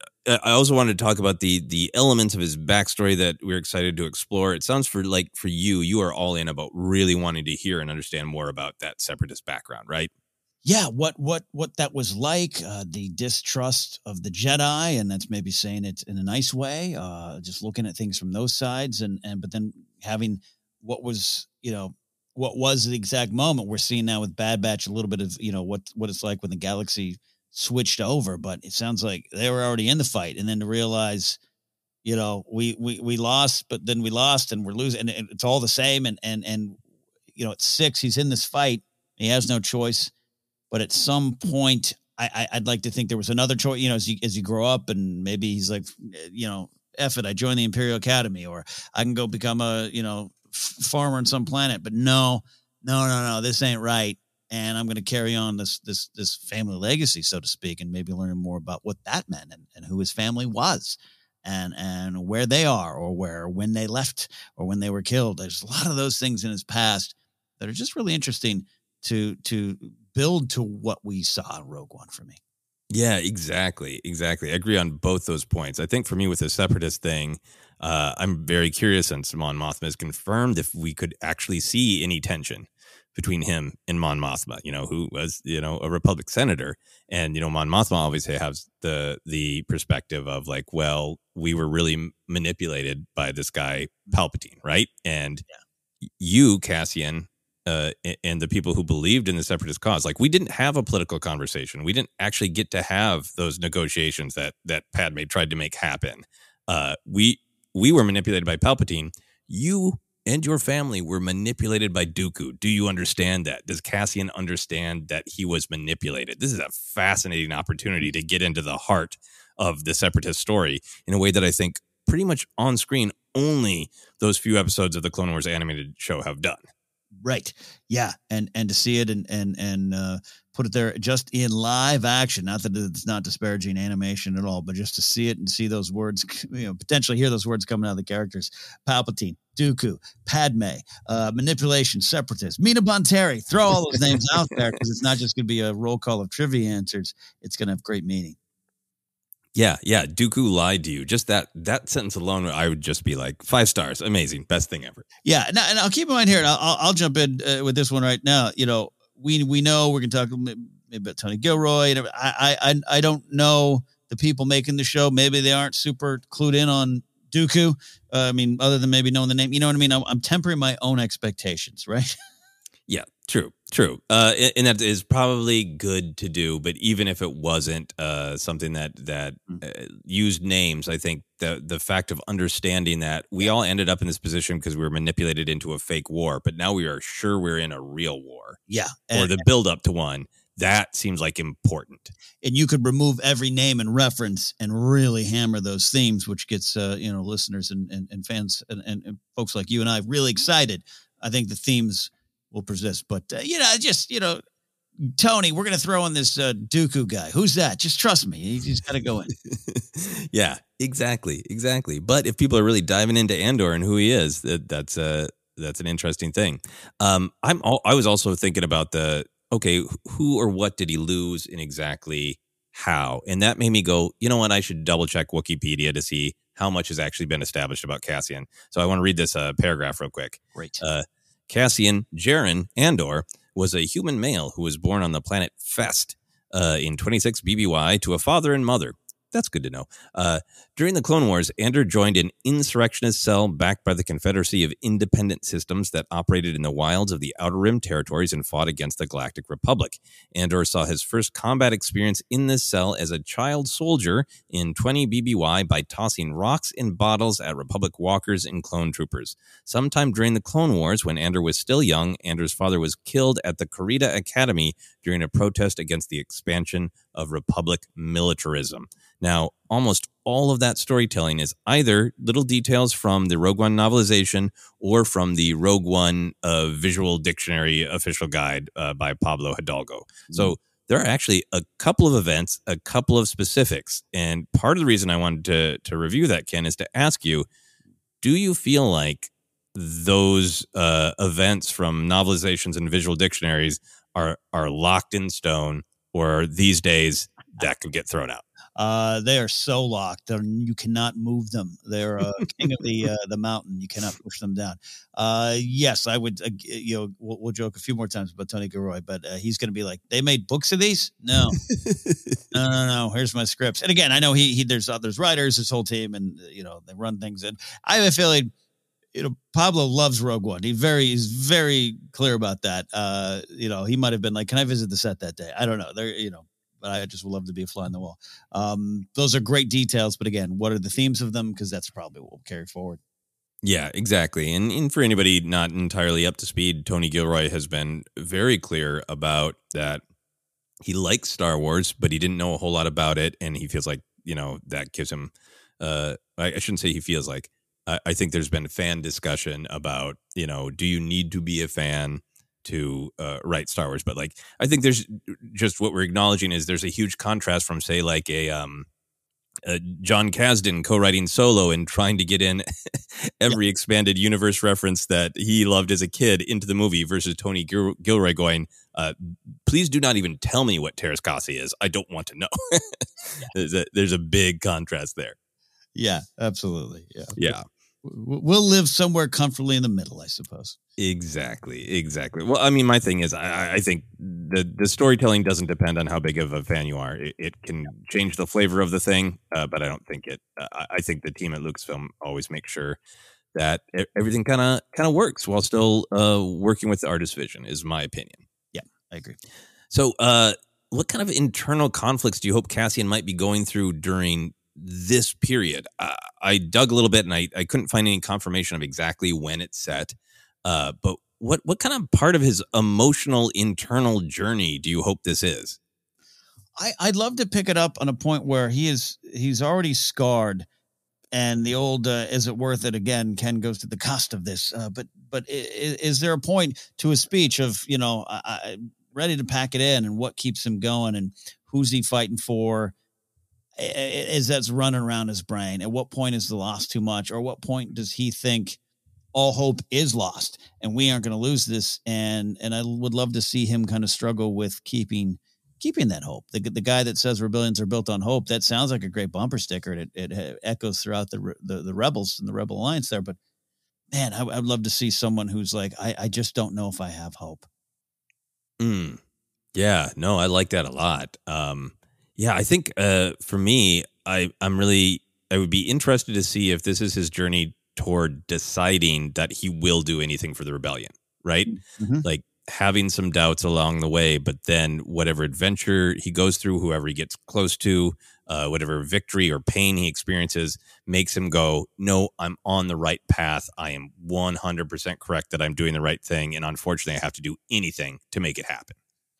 I also wanted to talk about the the elements of his backstory that we're excited to explore. It sounds for like for you, you are all in about really wanting to hear and understand more about that separatist background, right? Yeah, what what what that was like, uh, the distrust of the Jedi, and that's maybe saying it in a nice way, uh, just looking at things from those sides, and and but then having what was, you know, what was the exact moment we're seeing now with Bad Batch, a little bit of, you know, what what it's like when the galaxy switched over, but it sounds like they were already in the fight, and then to realize, you know, we we we lost, but then we lost, and we're losing, and it's all the same, and and and you know, at six, he's in this fight, he has no choice, but at some point, I, I I'd like to think there was another choice, you know, as you as you grow up, and maybe he's like, you know, F it, I join the Imperial Academy, or I can go become a, you know, f- farmer on some planet, but no, no, no, no, this ain't right. And I'm going to carry on this this this family legacy, so to speak, and maybe learn more about what that meant and, and who his family was and and where they are or where when they left or when they were killed. There's a lot of those things in his past that are just really interesting to to build to what we saw in Rogue One for me. Yeah, exactly. Exactly. I agree on both those points. I think for me with the separatist thing, uh, I'm very curious, and Mon Mothma has confirmed if we could actually see any tension between him and Mon Mothma, you know, who was, you know, a Republic senator. And, you know, Mon Mothma obviously has the the perspective of like, well, we were really manipulated by this guy, Palpatine, right? And yeah. you, Cassian, uh, and the people who believed in the separatist cause, like we didn't have a political conversation. We didn't actually get to have those negotiations that that Padme tried to make happen. Uh, we we were manipulated by Palpatine. You and your family were manipulated by Dooku. Do you understand that? Does Cassian understand that he was manipulated? This is a fascinating opportunity to get into the heart of the separatist story in a way that I think pretty much on screen only those few episodes of the Clone Wars animated show have done. Right. Yeah. And and to see it and and and uh, put it there just in live action, not that it's not disparaging animation at all, but just to see it and see those words, you know, potentially hear those words coming out of the characters. Palpatine, Dooku, Padme, uh, manipulation, separatist, Mina Bonteri. Throw all those names out there because it's not just going to be a roll call of trivia answers. It's going to have great meaning. Yeah, yeah. Dooku lied to you. Just that that sentence alone, I would just be like, five stars, amazing, best thing ever. Yeah, and, and I'll keep in mind here, and I'll, I'll jump in uh, with this one right now. You know, we we know we're going to talk maybe about Tony Gilroy. And I I I don't know the people making the show. Maybe they aren't super clued in on Dooku. Uh, I mean, other than maybe knowing the name, you know what I mean. I'm, I'm tempering my own expectations, right? Yeah, true, true. Uh, and that is probably good to do. But even if it wasn't uh, something that that uh, used names, I think the the fact of understanding that we all ended up in this position because we were manipulated into a fake war, but now we are sure we're in a real war. Yeah, or the build up to one. that seems like important. And you could remove every name and reference and really hammer those themes, which gets, uh, you know, listeners and, and, and fans and, and, and folks like you and I really excited. I think the themes will persist. But, uh, you know, just, you know, Tony, we're going to throw in this uh, Dooku guy. Who's that? Just trust me. He's, he's got to go in. Yeah, exactly. Exactly. But if people are really diving into Andor and who he is, that, that's uh, that's an interesting thing. Um, I'm all, I was also thinking about the, okay, who or what did he lose and exactly how? And that made me go, you know what? I should double check Wikipedia to see how much has actually been established about Cassian. So I want to read this uh, paragraph real quick. Right. Uh, Cassian Jaren Andor was a human male who was born on the planet Fest uh, in twenty-six B B Y to a father and mother. That's good to know. Uh, during the Clone Wars, Andor joined an insurrectionist cell backed by the Confederacy of Independent Systems that operated in the wilds of the Outer Rim territories and fought against the Galactic Republic. Andor saw his first combat experience in this cell as a child soldier in twenty B B Y by tossing rocks and bottles at Republic walkers and clone troopers. Sometime during the Clone Wars, when Andor was still young, Andor's father was killed at the Karita Academy during a protest against the expansion of Republic militarism. Now, almost all of that storytelling is either little details from the Rogue One novelization or from the Rogue One uh, Visual Dictionary official guide uh, by Pablo Hidalgo. Mm-hmm. So there are actually a couple of events, a couple of specifics. And part of the reason I wanted to, to review that, Ken, is to ask you, do you feel like those uh, events from novelizations and visual dictionaries are, are locked in stone, or these days that could get thrown out? Uh, they are so locked. They're, you cannot move them. They're uh, king of the uh, the mountain. You cannot push them down. Uh, yes, I would. Uh, you know, we'll, we'll joke a few more times about Tony Gilroy, but uh, he's going to be like, "They made books of these? No, no, no, no. Here's my scripts." And again, I know he he there's others writers, his whole team, and you know they run things. And I have a feeling, you know, Pablo loves Rogue One. He very he's very clear about that. Uh, you know, he might have been like, "Can I visit the set that day?" I don't know. There, you know. But I just would love to be a fly on the wall. Um, those are great details. But again, what are the themes of them? Because that's probably what we'll carry forward. Yeah, exactly. And, and for anybody not entirely up to speed, Tony Gilroy has been very clear about that. He likes Star Wars, but he didn't know a whole lot about it. And he feels like, you know, that gives him, uh, I, I shouldn't say he feels like, I, I think there's been fan discussion about, you know, do you need to be a fan to uh, write Star Wars? But like, I think there's just what we're acknowledging is there's a huge contrast from, say, like a um, uh, John Kasdan co-writing Solo and trying to get in every yeah. expanded universe reference that he loved as a kid into the movie versus Tony Gil- Gilroy going, uh, please do not even tell me what Teräs Käsi is. I don't want to know. yeah. there's, a, there's a big contrast there. Yeah, absolutely. Yeah. Yeah. We'll live somewhere comfortably in the middle, I suppose. Exactly. Exactly. Well, I mean, my thing is, I, I think the, the storytelling doesn't depend on how big of a fan you are. It, it can change the flavor of the thing, uh, but I don't think it. Uh, I think the team at Lucasfilm always makes sure that everything kind of kind of works while still uh, working with the artist's vision, is my opinion. Yeah, I agree. So, uh, what kind of internal conflicts do you hope Cassian might be going through during this period? Uh, I dug a little bit and I, I couldn't find any confirmation of exactly when it's set. Uh, but what, what kind of part of his emotional internal journey do you hope this is? I, I'd love to pick it up on a point where he is, he's already scarred, and the old, uh, is it worth it? Again, Ken goes to the cost of this. Uh, but, but is, is there a point to his speech of, you know, I, I ready to pack it in, and what keeps him going, and who's he fighting for? Is that's running around his brain? At what point is the loss too much? Or what point does he think all hope is lost and we aren't going to lose this? And, and I would love to see him kind of struggle with keeping, keeping that hope. The, the guy that says rebellions are built on hope, that sounds like a great bumper sticker. It, it echoes throughout the, the, the rebels and the Rebel Alliance there, but man, I, I'd love to see someone who's like, I, I just don't know if I have hope. Mm. Yeah, no, I like that a lot. Um, Yeah, I think uh, for me, I, I'm really, I would be interested to see if this is his journey toward deciding that he will do anything for the rebellion, right? Mm-hmm. Like having some doubts along the way, but then whatever adventure he goes through, whoever he gets close to, uh, whatever victory or pain he experiences makes him go, no, I'm on the right path. I am one hundred percent correct that I'm doing the right thing. And unfortunately, I have to do anything to make it happen.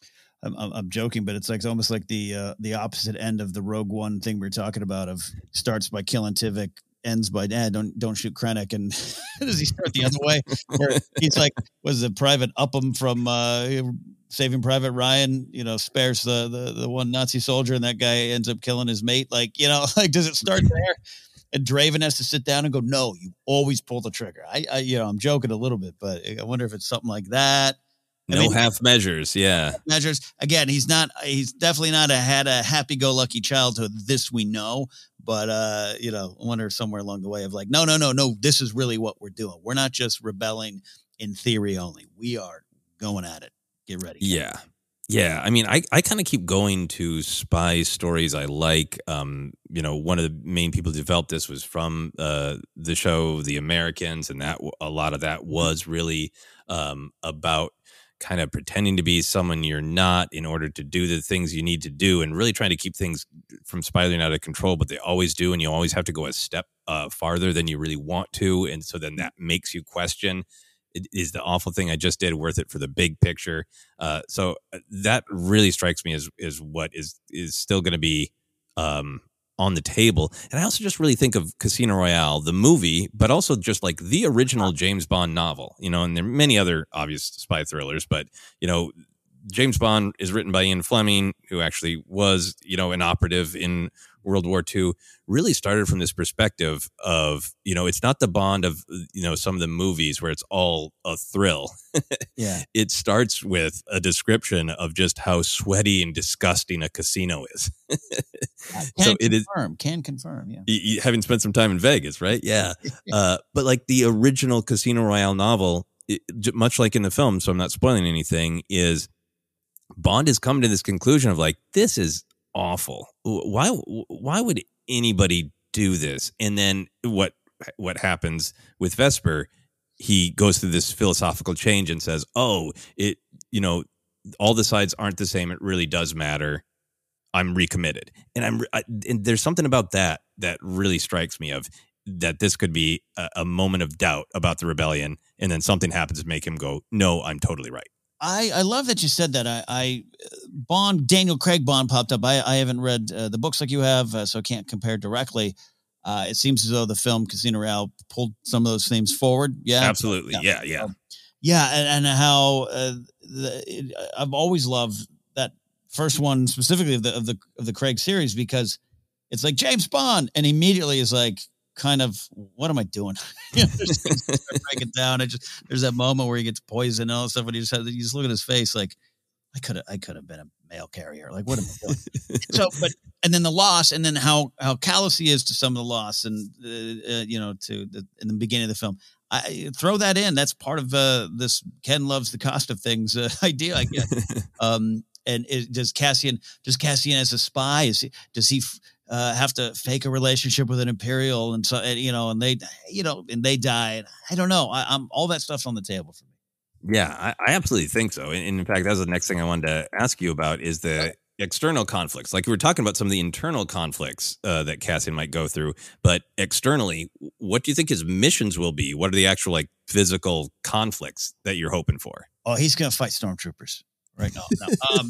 I'm, I'm, I'm joking, but it's like it's almost like the uh, the opposite end of the Rogue One thing we were talking about. Of starts by killing Tivik, ends by eh, don't don't shoot Krennic, and does he start the other way? Where he's like, was the Private Upham from uh, Saving Private Ryan? You know, spares the, the the one Nazi soldier, and that guy ends up killing his mate. Like, you know, like does it start there? And Draven has to sit down and go, no, you always pull the trigger. I, I you know, I'm joking a little bit, but I wonder if it's something like that. No I mean, half measures. Yeah. Measures. Again, he's not, he's definitely not a, had a happy-go-lucky childhood. This we know, but, uh, you know, I wonder somewhere along the way of like, no, no, no, no, this is really what we're doing. We're not just rebelling in theory only. We are going at it. Get ready. Yeah. Yeah. I mean, I, I kind of keep going to spy stories I like. Um, you know, one of the main people who developed this was from uh, the show The Americans, and that a lot of that was really um, about kind of pretending to be someone you're not in order to do the things you need to do, and really trying to keep things from spiraling out of control, but they always do. And you always have to go a step uh, farther than you really want to. And so then that makes you question, is the awful thing I just did worth it for the big picture? Uh, so that really strikes me as, as what is, is still going to be um, on the table. And I also just really think of Casino Royale, the movie, but also just like the original James Bond novel, you know, and there are many other obvious spy thrillers, but, you know, James Bond is written by Ian Fleming, who actually was, you know, an operative in World War Two, really started from this perspective of, you know, it's not the Bond of, you know, some of the movies where it's all a thrill. Yeah. It starts with a description of just how sweaty and disgusting a casino is. Can so it confirm, is, can confirm. Yeah. You, you, having spent some time in Vegas, right? Yeah. uh, but like the original Casino Royale novel, it, much like in the film, so I'm not spoiling anything, is Bond has come to this conclusion of like, this is awful. Why why would anybody do this? And then what what happens with Vesper, he goes through this philosophical change and says, oh, it, you know, all the sides aren't the same. It really does matter. I'm recommitted. And I'm I, and there's something about that that really strikes me, of that this could be a, a moment of doubt about the rebellion, and then something happens to make him go, no, I'm totally right. I, I love that you said that. I, I Bond, Daniel Craig Bond popped up. I, I haven't read uh, the books like you have, uh, so I can't compare directly. Uh, it seems as though the film Casino Royale pulled some of those themes forward. Yeah, absolutely. Yeah, yeah, yeah. Um, yeah, and, and how uh, the, it, I've always loved that first one specifically of the of the of the Craig series, because it's like James Bond, and immediately is like, kind of, what am I doing? You know, break it down. I just, there's that moment where he gets poisoned and all that stuff, and he just has, you just look at his face like, I could have, I could have been a mail carrier. Like, what am I doing? So, but, and then the loss, and then how, how callous he is to some of the loss, and, uh, uh, you know, to the, in the beginning of the film, I throw that in. That's part of uh, this Ken loves the cost of things uh, idea, I guess. um, and it, does Cassian, does Cassian as a spy, is he, does he, Uh, have to fake a relationship with an Imperial, and so and, you know, and they, you know, and they die. And I don't know. I, I'm all that stuff's on the table for me. Yeah, I, I absolutely think so. And in fact, that's the next thing I wanted to ask you about, is the external conflicts. Like we were talking about some of the internal conflicts uh, that Cassian might go through, but externally, what do you think his missions will be? What are the actual like physical conflicts that you're hoping for? Oh, he's going to fight stormtroopers right now. No, um,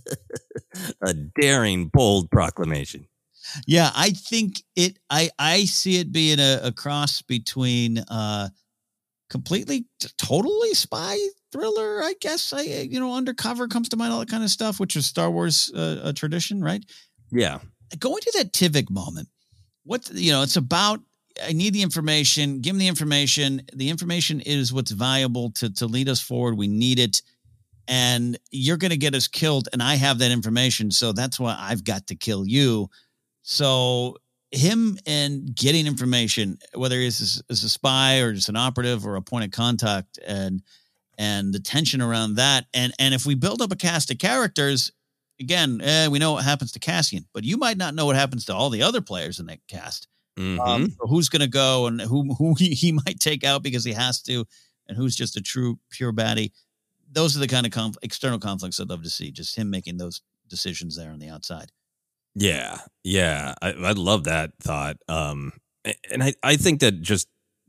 a daring, bold proclamation. Yeah, I think it. I I see it being a, a cross between uh, completely, t- totally spy thriller. I guess I you know undercover comes to mind, all that kind of stuff, which is Star Wars uh, a tradition, right? Yeah. Going to that Tivik moment, what you know, it's about. I need the information. Give me the information. The information is what's valuable to to lead us forward. We need it, and you're going to get us killed. And I have that information, so that's why I've got to kill you. So him and getting information, whether he's as a spy or just an operative or a point of contact, and and the tension around that, and and if we build up a cast of characters, again, eh, we know what happens to Cassian, but you might not know what happens to all the other players in that cast. Mm-hmm. Um, so who's going to go, and who who he, he might take out because he has to, and who's just a true pure baddie. Those are the kind of conf- external conflicts I'd love to see. Just him making those decisions there on the outside. Yeah, yeah, I, I love that thought, um, and I, I think that just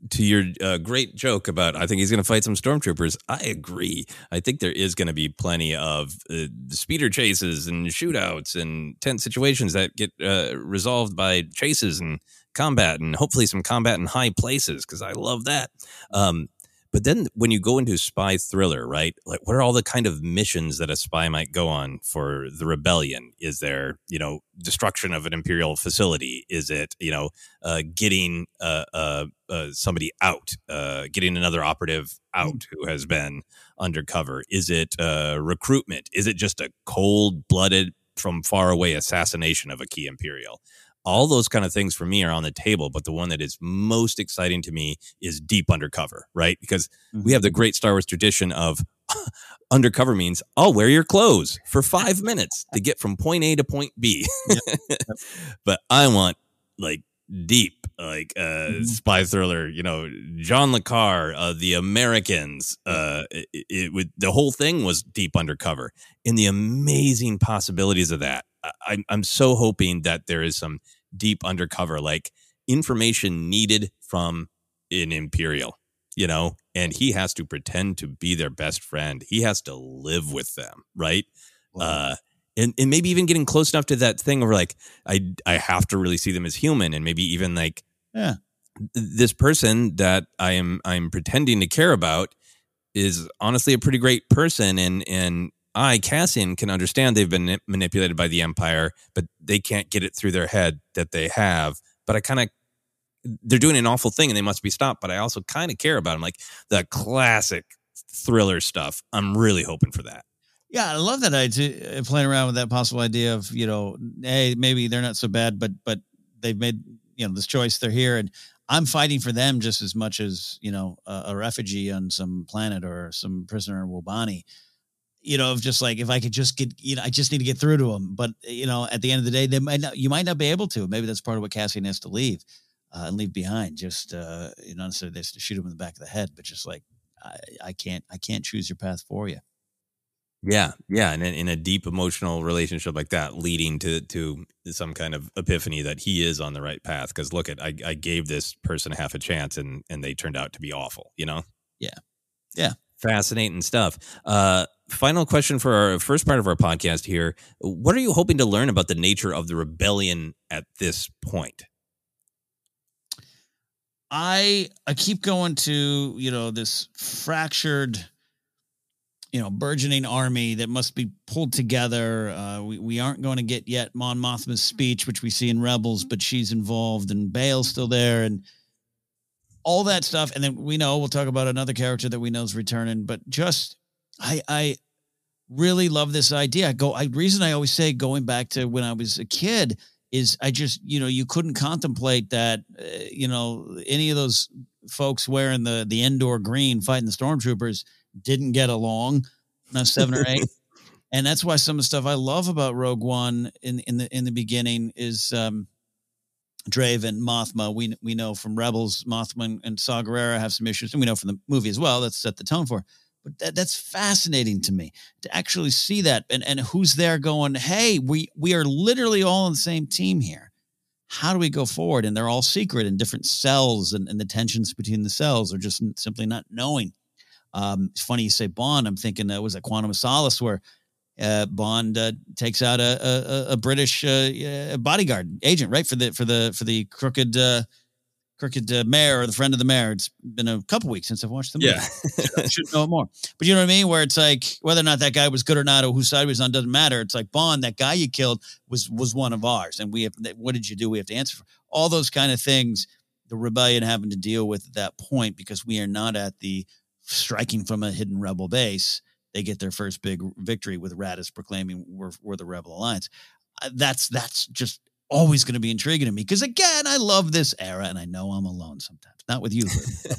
to your uh, great joke about, I think he's going to fight some stormtroopers. I agree. I think there is going to be plenty of uh, speeder chases and shootouts and tense situations that get uh, resolved by chases and combat, and hopefully some combat in high places, because I love that. Um, but then when you go into spy thriller, right? Like, what are all the kind of missions that a spy might go on for the rebellion? Is there, you know, destruction of an Imperial facility? Is it, you know, uh, getting uh, uh, uh, somebody out, uh, getting another operative out who has been undercover? Is it uh, recruitment? Is it just a cold-blooded, from far away assassination of a key Imperial? All those kind of things for me are on the table, but the one that is most exciting to me is deep undercover, right? Because mm-hmm. we have the great Star Wars tradition of undercover means I'll wear your clothes for five minutes to get from point A to point B. Yep. But I want like deep, like uh, mm-hmm. spy thriller, you know, John Le Carre, uh, The Americans. Uh, it, it would, the whole thing was deep undercover, and the amazing possibilities of that. I'm I'm so hoping that there is some deep undercover, like information needed from an Imperial, you know, and he has to pretend to be their best friend. He has to live with them, right? Wow. Uh, and, and maybe even getting close enough to that thing where like, I, I have to really see them as human, and maybe even like, yeah, this person that I am I'm pretending to care about is honestly a pretty great person, and and I, Cassian, can understand they've been manipulated by the Empire, but they can't get it through their head that they have. But I kind of, they're doing an awful thing and they must be stopped. But I also kind of care about them, like the classic thriller stuff. I'm really hoping for that. Yeah, I love that idea, playing around with that possible idea of, you know, hey, maybe they're not so bad, but but they've made, you know, this choice. They're here, and I'm fighting for them just as much as, you know, a, a refugee on some planet or some prisoner in Wobani. You know, of just like, if I could just get, you know, I just need to get through to them. But, you know, at the end of the day, they might not, you might not be able to. Maybe that's part of what Cassian has to leave uh, and leave behind. Just, uh, you know, not necessarily to shoot him in the back of the head, but just like, I, I can't, I can't choose your path for you. Yeah. Yeah. And in, in a deep emotional relationship like that, leading to, to some kind of epiphany that he is on the right path. Cause look at, I, I gave this person half a chance and, and they turned out to be awful, you know? Yeah. Yeah. Fascinating stuff. Uh, final question for our first part of our podcast here. What are you hoping to learn about the nature of the rebellion at this point? I I keep going to, you know, this fractured, you know, burgeoning army that must be pulled together. Uh, we, we aren't going to get yet Mon Mothma's speech, which we see in Rebels, but she's involved, and Bail's still there, and all that stuff. And then we know, we'll talk about another character that we know is returning, but just, I, I really love this idea. I go, I reason I always say going back to when I was a kid is I just, you know, you couldn't contemplate that, uh, you know, any of those folks wearing the, the Endor green fighting the stormtroopers didn't get along. Now seven or eight. And that's why some of the stuff I love about Rogue One in, in the, in the beginning is, um, Draven, Mothma, we we know from Rebels, Mothma and Saw Gerrera have some issues, and we know from the movie as well. That's set the tone for. But that, that's fascinating to me to actually see that, and and who's there going, hey, we we are literally all on the same team here. How do we go forward? And they're all secret in different cells, and, and the tensions between the cells are just simply not knowing. Um, it's funny you say Bond. I'm thinking that was a Quantum of Solace where Uh, Bond uh, takes out a a, a British uh, bodyguard agent, right, for the for the for the crooked uh, crooked uh, mayor or the friend of the mayor. It's been a couple weeks since I've watched the movie. Yeah, I should know it more. But you know what I mean? Where it's like whether or not that guy was good or not, or whose side he was on, doesn't matter. It's like Bond, that guy you killed was was one of ours, and we have. What did you do? We have to answer for all those kind of things. The rebellion having to deal with at that point because we are not at the striking from a hidden rebel base. They get their first big victory with Raddus proclaiming we're, we're the Rebel Alliance. Uh, that's that's just always going to be intriguing to me because, again, I love this era, and I know I'm alone sometimes. Not with you,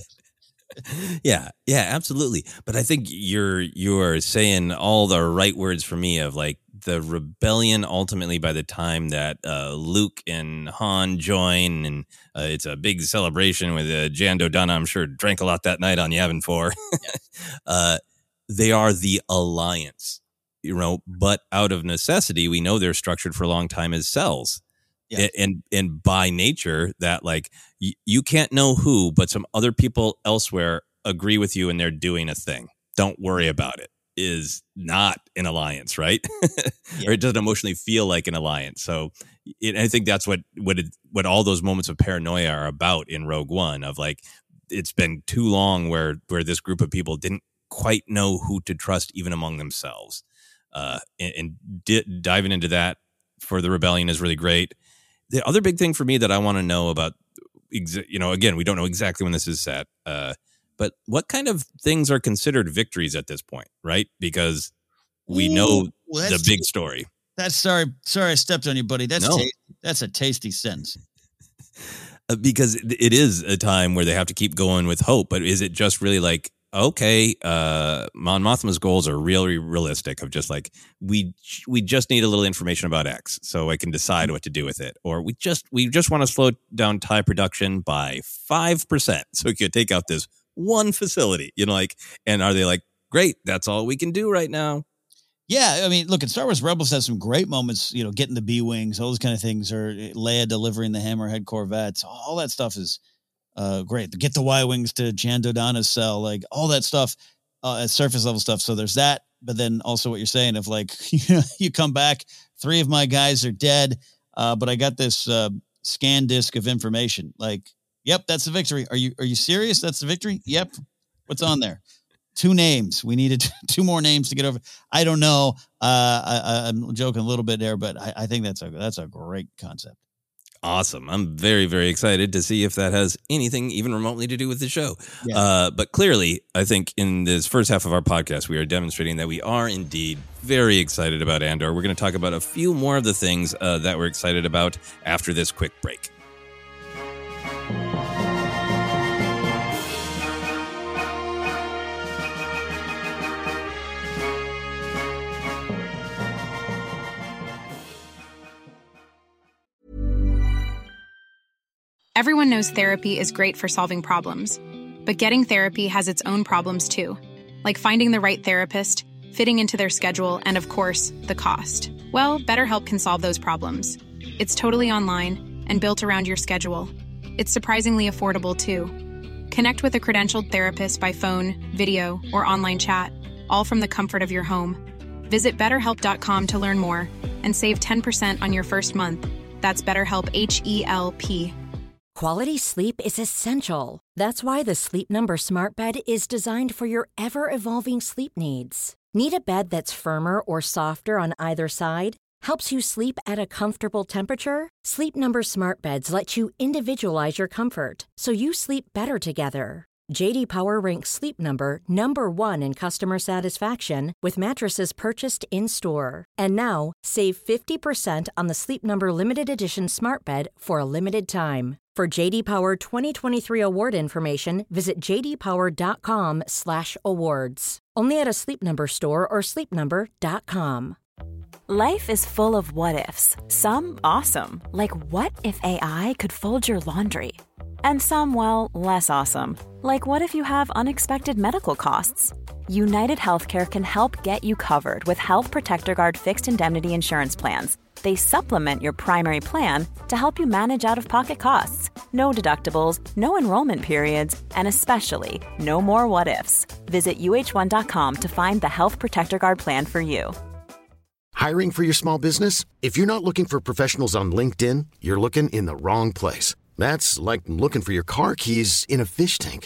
yeah, yeah, absolutely. But I think you're you're saying all the right words for me of like the rebellion ultimately by the time that uh, Luke and Han join, and uh, it's a big celebration with uh, Jan Dodonna, I'm sure, drank a lot that night on Yavin four. uh They are the Alliance, you know, but out of necessity, we know they're structured for a long time as cells. Yeah. And, and by nature that like y- you can't know who, but some other people elsewhere agree with you and they're doing a thing. Don't worry about it is not an alliance, right? Yeah. Or it doesn't emotionally feel like an alliance. So it, I think that's what what it, what all those moments of paranoia are about in Rogue One, of like, it's been too long where where this group of people didn't quite know who to trust even among themselves. Uh, and and di- diving into that for the rebellion is really great. The other big thing for me that I want to know about, exa- you know, again, we don't know exactly when this is set, uh, but what kind of things are considered victories at this point, right? Because we Ooh, know well, the big story. That's sorry, sorry, I stepped on you, buddy. That's No. tasty. That's a tasty sentence. Uh, because it is a time where they have to keep going with hope, but is it just really like, okay, uh, Mon Mothma's goals are really realistic, of just like, we we just need a little information about X so I can decide what to do with it, or we just we just want to slow down T I E production by five percent so we could take out this one facility, you know, like, and are they like, great, that's all we can do right now? Yeah, I mean, look, in Star Wars Rebels has some great moments, you know, getting the B-Wings, all those kind of things, or Leia delivering the Hammerhead Corvettes, all that stuff is uh, great. Get the Y-Wings to Jan Dodana's cell, like all that stuff, uh, surface level stuff. So there's that, but then also what you're saying of like, you come back, three of my guys are dead, uh, but I got this uh, scan disk of information. Like, yep, that's the victory. Are you are you serious? That's the victory? Yep. What's on there? Two names. We needed two more names to get over. I don't know. Uh, I, I'm joking a little bit there, but I, I think that's a that's a great concept. Awesome. I'm very, very excited to see if that has anything even remotely to do with the show. Yeah. Uh, but clearly, I think in this first half of our podcast, we are demonstrating that we are indeed very excited about Andor. We're going to talk about a few more of the things uh, that we're excited about after this quick break. Everyone knows therapy is great for solving problems, but getting therapy has its own problems too, like finding the right therapist, fitting into their schedule, and of course, the cost. Well, BetterHelp can solve those problems. It's totally online and built around your schedule. It's surprisingly affordable too. Connect with a credentialed therapist by phone, video, or online chat, all from the comfort of your home. Visit better help dot com to learn more and save ten percent on your first month. That's BetterHelp, H E L P. Quality sleep is essential. That's why the Sleep Number Smart Bed is designed for your ever-evolving sleep needs. Need a bed that's firmer or softer on either side? Helps you sleep at a comfortable temperature? Sleep Number Smart Beds let you individualize your comfort so you sleep better together. J D Power ranks Sleep Number number one in customer satisfaction with mattresses purchased in-store. And now, save fifty percent on the Sleep Number Limited Edition Smart Bed for a limited time. For J D Power twenty twenty-three award information, visit j d power dot com slash awards. Only at a Sleep Number store or sleep number dot com. Life is full of what-ifs. Some awesome, like what if A I could fold your laundry? And some, well, less awesome, like what if you have unexpected medical costs? United Healthcare can help get you covered with Health Protector Guard fixed indemnity insurance plans. They supplement your primary plan to help you manage out-of-pocket costs. No deductibles, no enrollment periods, and especially no more what-ifs. Visit U H one dot com to find the Health Protector Guard plan for you. Hiring for your small business? If you're not looking for professionals on LinkedIn, you're looking in the wrong place. That's like looking for your car keys in a fish tank.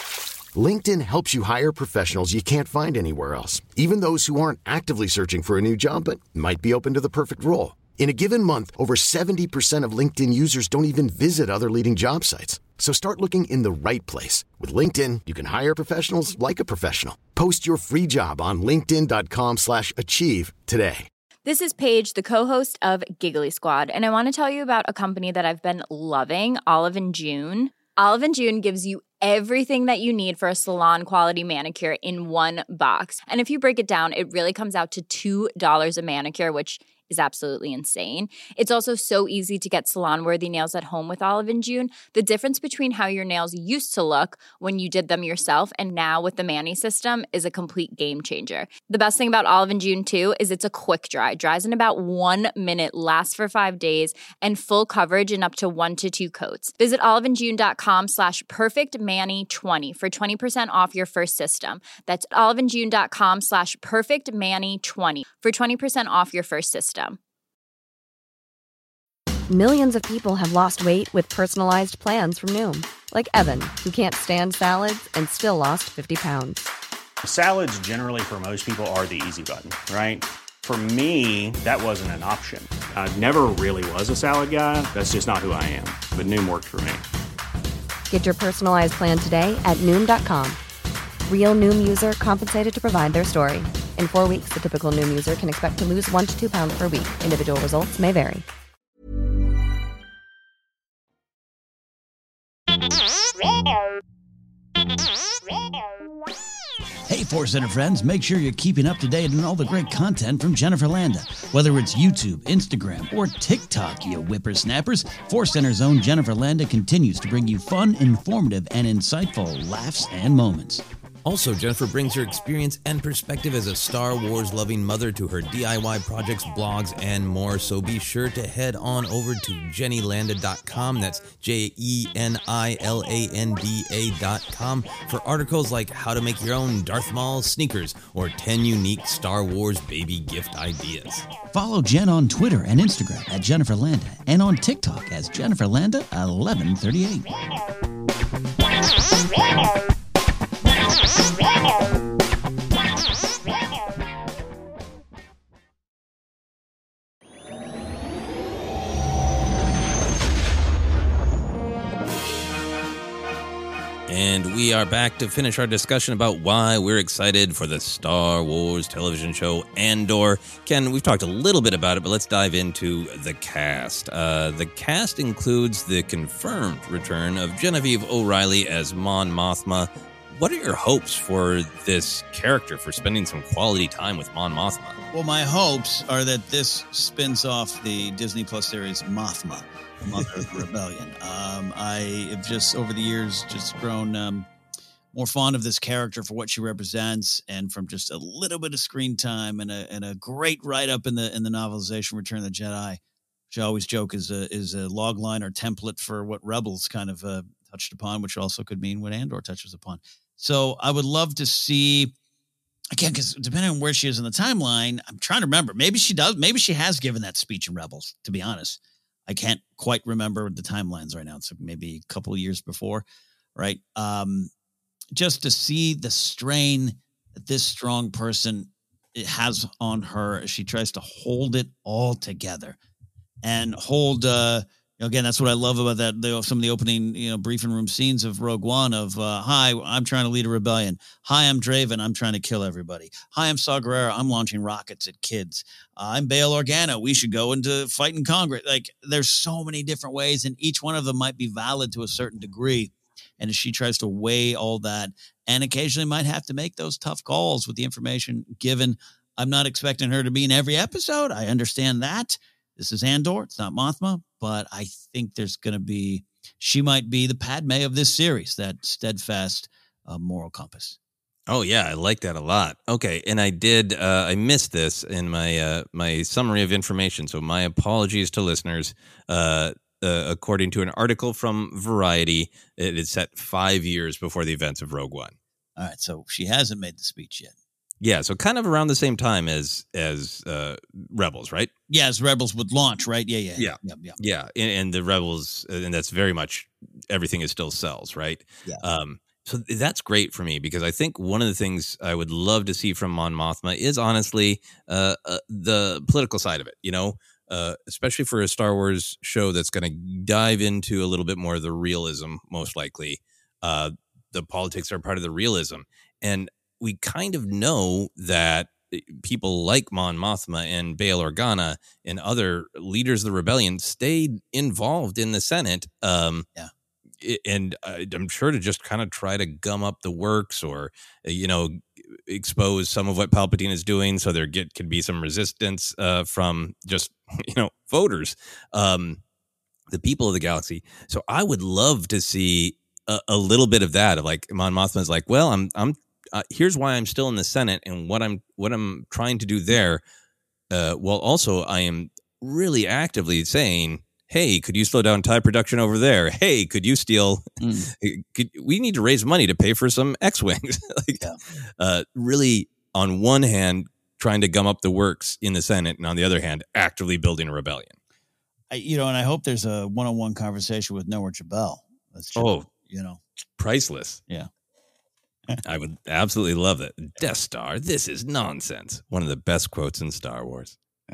LinkedIn helps you hire professionals you can't find anywhere else, even those who aren't actively searching for a new job but might be open to the perfect role. In a given month, over seventy percent of LinkedIn users don't even visit other leading job sites. So start looking in the right place. With LinkedIn, you can hire professionals like a professional. Post your free job on linkedin dot com slash achieve today. This is Paige, the co-host of Giggly Squad, and I want to tell you about a company that I've been loving, Olive and June. Olive and June gives you everything that you need for a salon-quality manicure in one box. And if you break it down, it really comes out to two dollars a manicure, which is absolutely insane. It's also so easy to get salon-worthy nails at home with Olive and June. The difference between how your nails used to look when you did them yourself and now with the Mani system is a complete game changer. The best thing about Olive and June, too, is it's a quick dry. Dries in about one minute, lasts for five days, and full coverage in up to one to two coats. Visit oliveandjune.com slash perfectmani20 for twenty percent off your first system. That's oliveandjune.com slash perfectmani20 for twenty percent off your first system. Millions of people have lost weight with personalized plans from Noom. Like Evan, who can't stand salads and still lost fifty pounds. Salads generally for most people are the easy button, right? For me, that wasn't an option. I never really was a salad guy. That's just not who I am. But Noom worked for me. Get your personalized plan today at Noom dot com. Real Noom user compensated to provide their story. In four weeks, the typical Noom user can expect to lose one to two pounds per week. Individual results may vary. Hey, Force Center friends, make sure you're keeping up to date on all the great content from Jennifer Landa. Whether it's YouTube, Instagram, or TikTok, you whippersnappers, Force Center's own Jennifer Landa continues to bring you fun, informative, and insightful laughs and moments. Also, Jennifer brings her experience and perspective as a Star Wars-loving mother to her D I Y projects, blogs, and more. So be sure to head on over to jenny landa dot com. That's J E N I L A N D A dot com for articles like how to make your own Darth Maul sneakers or ten unique Star Wars baby gift ideas. Follow Jen on Twitter and Instagram at Jennifer Landa and on TikTok as Jennifer Landa eleven thirty-eight. And we are back to finish our discussion about why we're excited for the Star Wars television show Andor. Ken, we've talked a little bit about it, but let's dive into the cast. Uh, the cast includes the confirmed return of Genevieve O'Reilly as Mon Mothma. What are your hopes for this character, for spending some quality time with Mon Mothma? Well, my hopes are that this spins off the Disney Plus series Mothma, Mother of the Rebellion. Um, I have just, over the years, just grown um, more fond of this character for what she represents, and from just a little bit of screen time and a and a great write-up in the in the novelization Return of the Jedi, which I always joke is a, is a log line or template for what Rebels kind of uh, touched upon, which also could mean what Andor touches upon. So I would love to see, again, because depending on where she is in the timeline, I'm trying to remember. Maybe she does. Maybe she has given that speech in Rebels, to be honest. I can't quite remember the timelines right now. So maybe a couple of years before, right? Um, just to see the strain that this strong person it has on her as she tries to hold it all together and hold, uh, you know, again, that's what I love about that. The, some of the opening, you know, briefing room scenes of Rogue One of, uh, hi, I'm trying to lead a rebellion. Hi, I'm Draven. I'm trying to kill everybody. Hi, I'm Saw Gerrera. I'm launching rockets at kids. Uh, I'm Bail Organa. We should go into fighting Congress. Like, there's so many different ways, and each one of them might be valid to a certain degree. And as she tries to weigh all that and occasionally might have to make those tough calls with the information given, I'm not expecting her to be in every episode. I understand that. This is Andor. It's not Mothma, but I think there's going to be, she might be the Padme of this series, that steadfast uh, moral compass. Oh, yeah, I like that a lot. Okay, and I did, uh, I missed this in my uh, my summary of information, so my apologies to listeners. Uh, uh, according to an article from Variety, it is set five years before the events of Rogue One. All right, so she hasn't made the speech yet. Yeah, so kind of around the same time as as uh, Rebels, right? Yeah, as Rebels would launch, right? Yeah, yeah, yeah, yeah, yeah. yeah. And, and the Rebels, and that's very much everything is still cells, right? Yeah. Um, so that's great for me because I think one of the things I would love to see from Mon Mothma is honestly uh, uh, the political side of it. You know, uh, especially for a Star Wars show that's going to dive into a little bit more of the realism, most likely. Uh, the politics are part of the realism, and we kind of know that people like Mon Mothma and Bail Organa and other leaders of the rebellion stayed involved in the Senate. Um, yeah. And I'm sure to just kind of try to gum up the works or, you know, expose some of what Palpatine is doing, so there get could be some resistance uh, from just you know voters, um, the people of the galaxy. So I would love to see a, a little bit of that. Of like Mon Mothma's like, well, I'm I'm uh, here's why I'm still in the Senate and what I'm what I'm trying to do there. Uh, while also I am really actively saying, hey, could you slow down TIE production over there? Hey, could you steal? Mm. Could, we need to raise money to pay for some X-Wings. like, yeah. uh, really, on one hand, trying to gum up the works in the Senate, and on the other hand, actively building a rebellion. I, you know, and I hope there's a one-on-one conversation with Noah Jabel. That's just, oh, you know, priceless. Yeah. I would absolutely love it. Death Star, this is nonsense. One of the best quotes in Star Wars.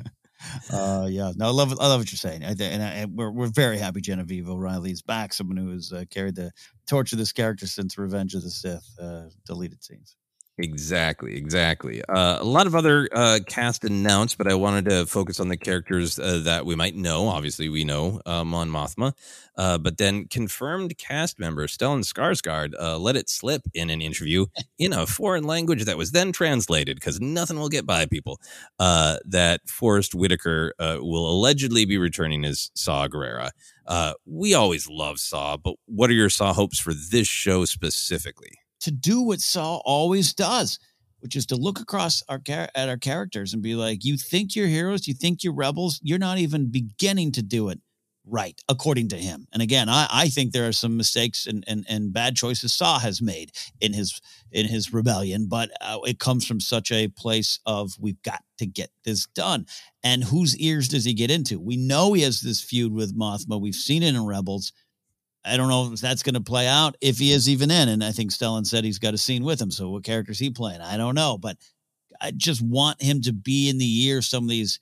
uh, yeah, no, I love I love what you're saying. I, and, I, and we're we're very happy Genevieve O'Reilly is back. Someone who has uh, carried the torch of this character since Revenge of the Sith uh, deleted scenes. Exactly, exactly. Uh, a lot of other uh, cast announced, but I wanted to focus on the characters uh, that we might know. Obviously, we know uh, Mon Mothma, uh, but then confirmed cast member Stellan Skarsgård uh, let it slip in an interview in a foreign language that was then translated, because nothing will get by people, uh, that Forrest Whitaker uh, will allegedly be returning as Saw Gerrera. Uh, we always love Saw, but what are your Saw hopes for this show specifically? To do what Saw always does, which is to look across our at our characters and be like, you think you're heroes, you think you're rebels, you're not even beginning to do it right, according to him. And again, I, I think there are some mistakes and, and and bad choices Saw has made in his in his rebellion, but uh, it comes from such a place of we've got to get this done. And whose ears does he get into? We know he has this feud with Mothma. We've seen it in Rebels. I don't know if that's going to play out, if he is even in. And I think Stellan said he's got a scene with him. So what character is he playing? I don't know. But I just want him to be in the ear of some of these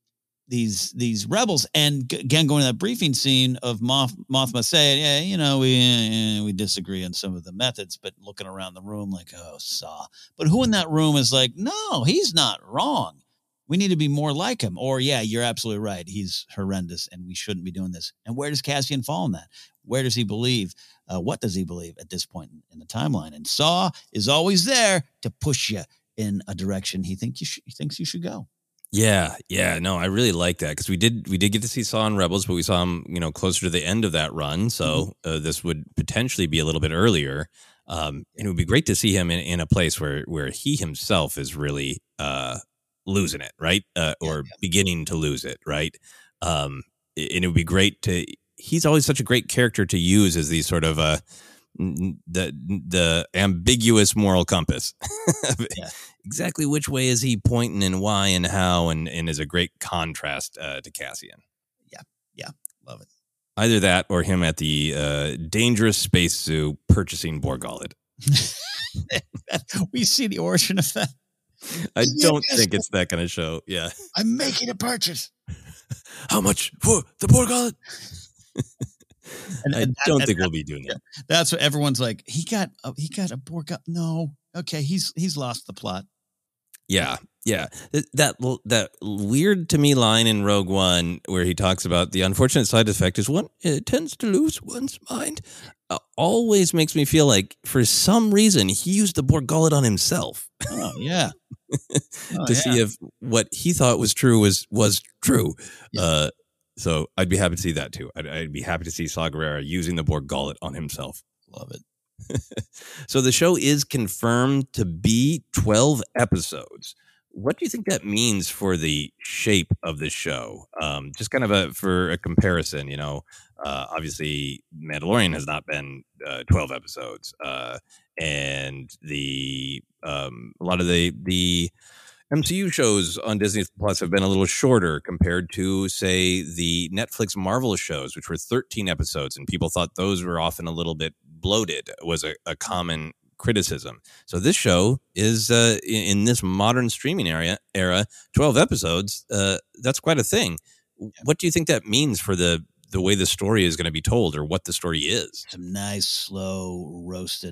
these these rebels. And again, going to that briefing scene of Moth, Mothma saying, yeah, you know, we, we disagree on some of the methods, but looking around the room like, oh, Saw. But who in that room is like, no, he's not wrong. We need to be more like him. Or, yeah, you're absolutely right. He's horrendous and we shouldn't be doing this. And where does Cassian fall in that? Where does he believe? Uh, what does he believe at this point in, in the timeline? And Saw is always there to push you in a direction he think you sh- he thinks you should go. Yeah, yeah, no, I really like that because we did we did get to see Saw in Rebels, but we saw him, you know, closer to the end of that run. So mm-hmm. uh, this would potentially be a little bit earlier, um, and it would be great to see him in, in a place where where he himself is really uh, losing it, right, uh, or yeah, yeah. beginning to lose it, right. Um, and it would be great to. He's always such a great character to use as these sort of uh, the the ambiguous moral compass. yeah. Exactly which way is he pointing and why and how, and, and is a great contrast uh, to Cassian. Yeah, yeah, love it. Either that or him at the uh, dangerous space zoo purchasing Borgullet. We see the origin of that. I don't yes. think it's that kind of show. Yeah, I'm making a purchase. How much for the Borgullet? And, I and don't that, think and, we'll be doing that. That's what everyone's like. He got uh, he got a Borgullet. No, okay, he's he's lost the plot. Yeah, yeah. That that weird to me line in Rogue One where he talks about the unfortunate side effect is one it tends to lose one's mind. Uh, always makes me feel like for some reason he used the Borgullet on himself. Oh yeah. Oh, to yeah. see if what he thought was true was was true. Yeah. Uh, so I'd be happy to see that too. I'd, I'd be happy to see Saw Gerrera using the Borgullet on himself. Love it. So the show is confirmed to be twelve episodes. What do you think that means for the shape of the show? Um, just kind of a for a comparison, you know, uh, obviously Mandalorian has not been uh, twelve episodes, uh, and the um, a lot of the the M C U shows on Disney Plus have been a little shorter compared to, say, the Netflix Marvel shows, which were thirteen episodes, and people thought those were often a little bit bloated, was a, a common criticism. So this show is, uh, in, in this modern streaming area, era, twelve episodes, uh, that's quite a thing. What do you think that means for the, the way the story is going to be told or what the story is? Some nice, slow roasting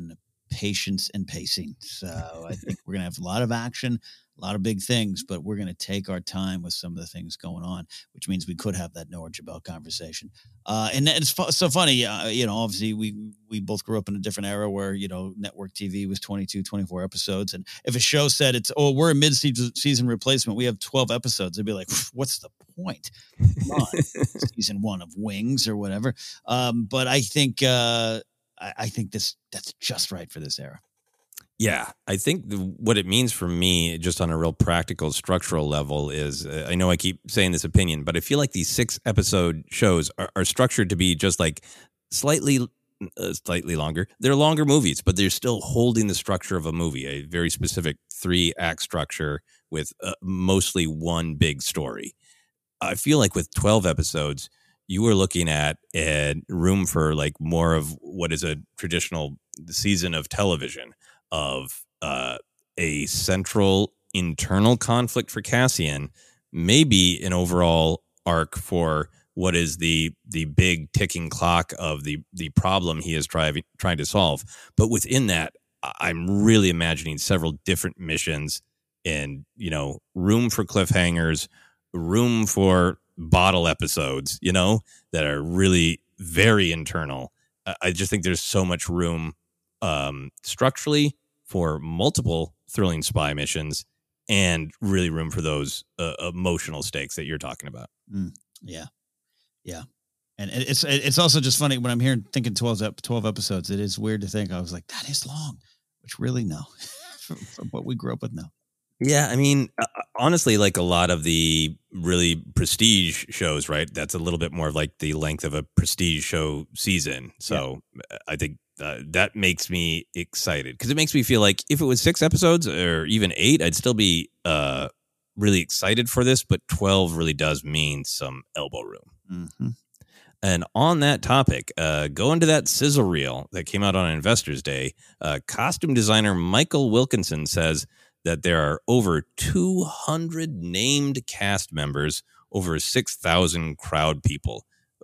patience and pacing. So I think we're going to have a lot of action, a lot of big things, but we're going to take our time with some of the things going on, which means we could have that Noah Jabel conversation. Uh, and it's fu- so funny, uh, you know, obviously we, we both grew up in a different era where, you know, network T V was twenty-two, twenty-four episodes. And if a show said it's, oh, we're a mid-season season replacement, we have twelve episodes, they'd be like, what's the point? Come on, season one of Wings or whatever. Um, but I think, uh, I, I think this, that's just right for this era. Yeah, I think the, what it means for me, just on a real practical, structural level, is uh, I know I keep saying this opinion, but I feel like these six episode shows are, are structured to be just like slightly, uh, slightly longer. They're longer movies, but they're still holding the structure of a movie, a very specific three act structure with uh, mostly one big story. I feel like with twelve episodes, you were looking at a room for like more of what is a traditional season of television, of uh, a central internal conflict for Cassian, maybe an overall arc for what is the the big ticking clock of the the problem he is trying trying to solve. But within that, I'm really imagining several different missions and, you know, room for cliffhangers, room for bottle episodes, you know, that are really very internal. I just think there's so much room um, structurally for multiple thrilling spy missions and really room for those uh, emotional stakes that you're talking about. Mm, yeah. Yeah. And it's it's also just funny when I'm here thinking twelve, twelve episodes. It is weird to think. I was like, that is long, which really no, from, from what we grew up with now. Yeah, I mean, uh, honestly, like a lot of the really prestige shows, right? That's a little bit more like the length of a prestige show season. So yeah. I think uh, that makes me excited because it makes me feel like if it was six episodes or even eight, I'd still be uh, really excited for this. But twelve really does mean some elbow room. Mm-hmm. And on that topic, uh, go into that sizzle reel that came out on Investors Day. Uh, costume designer Michael Wilkinson says that there are over two hundred named cast members, over six thousand crowd people.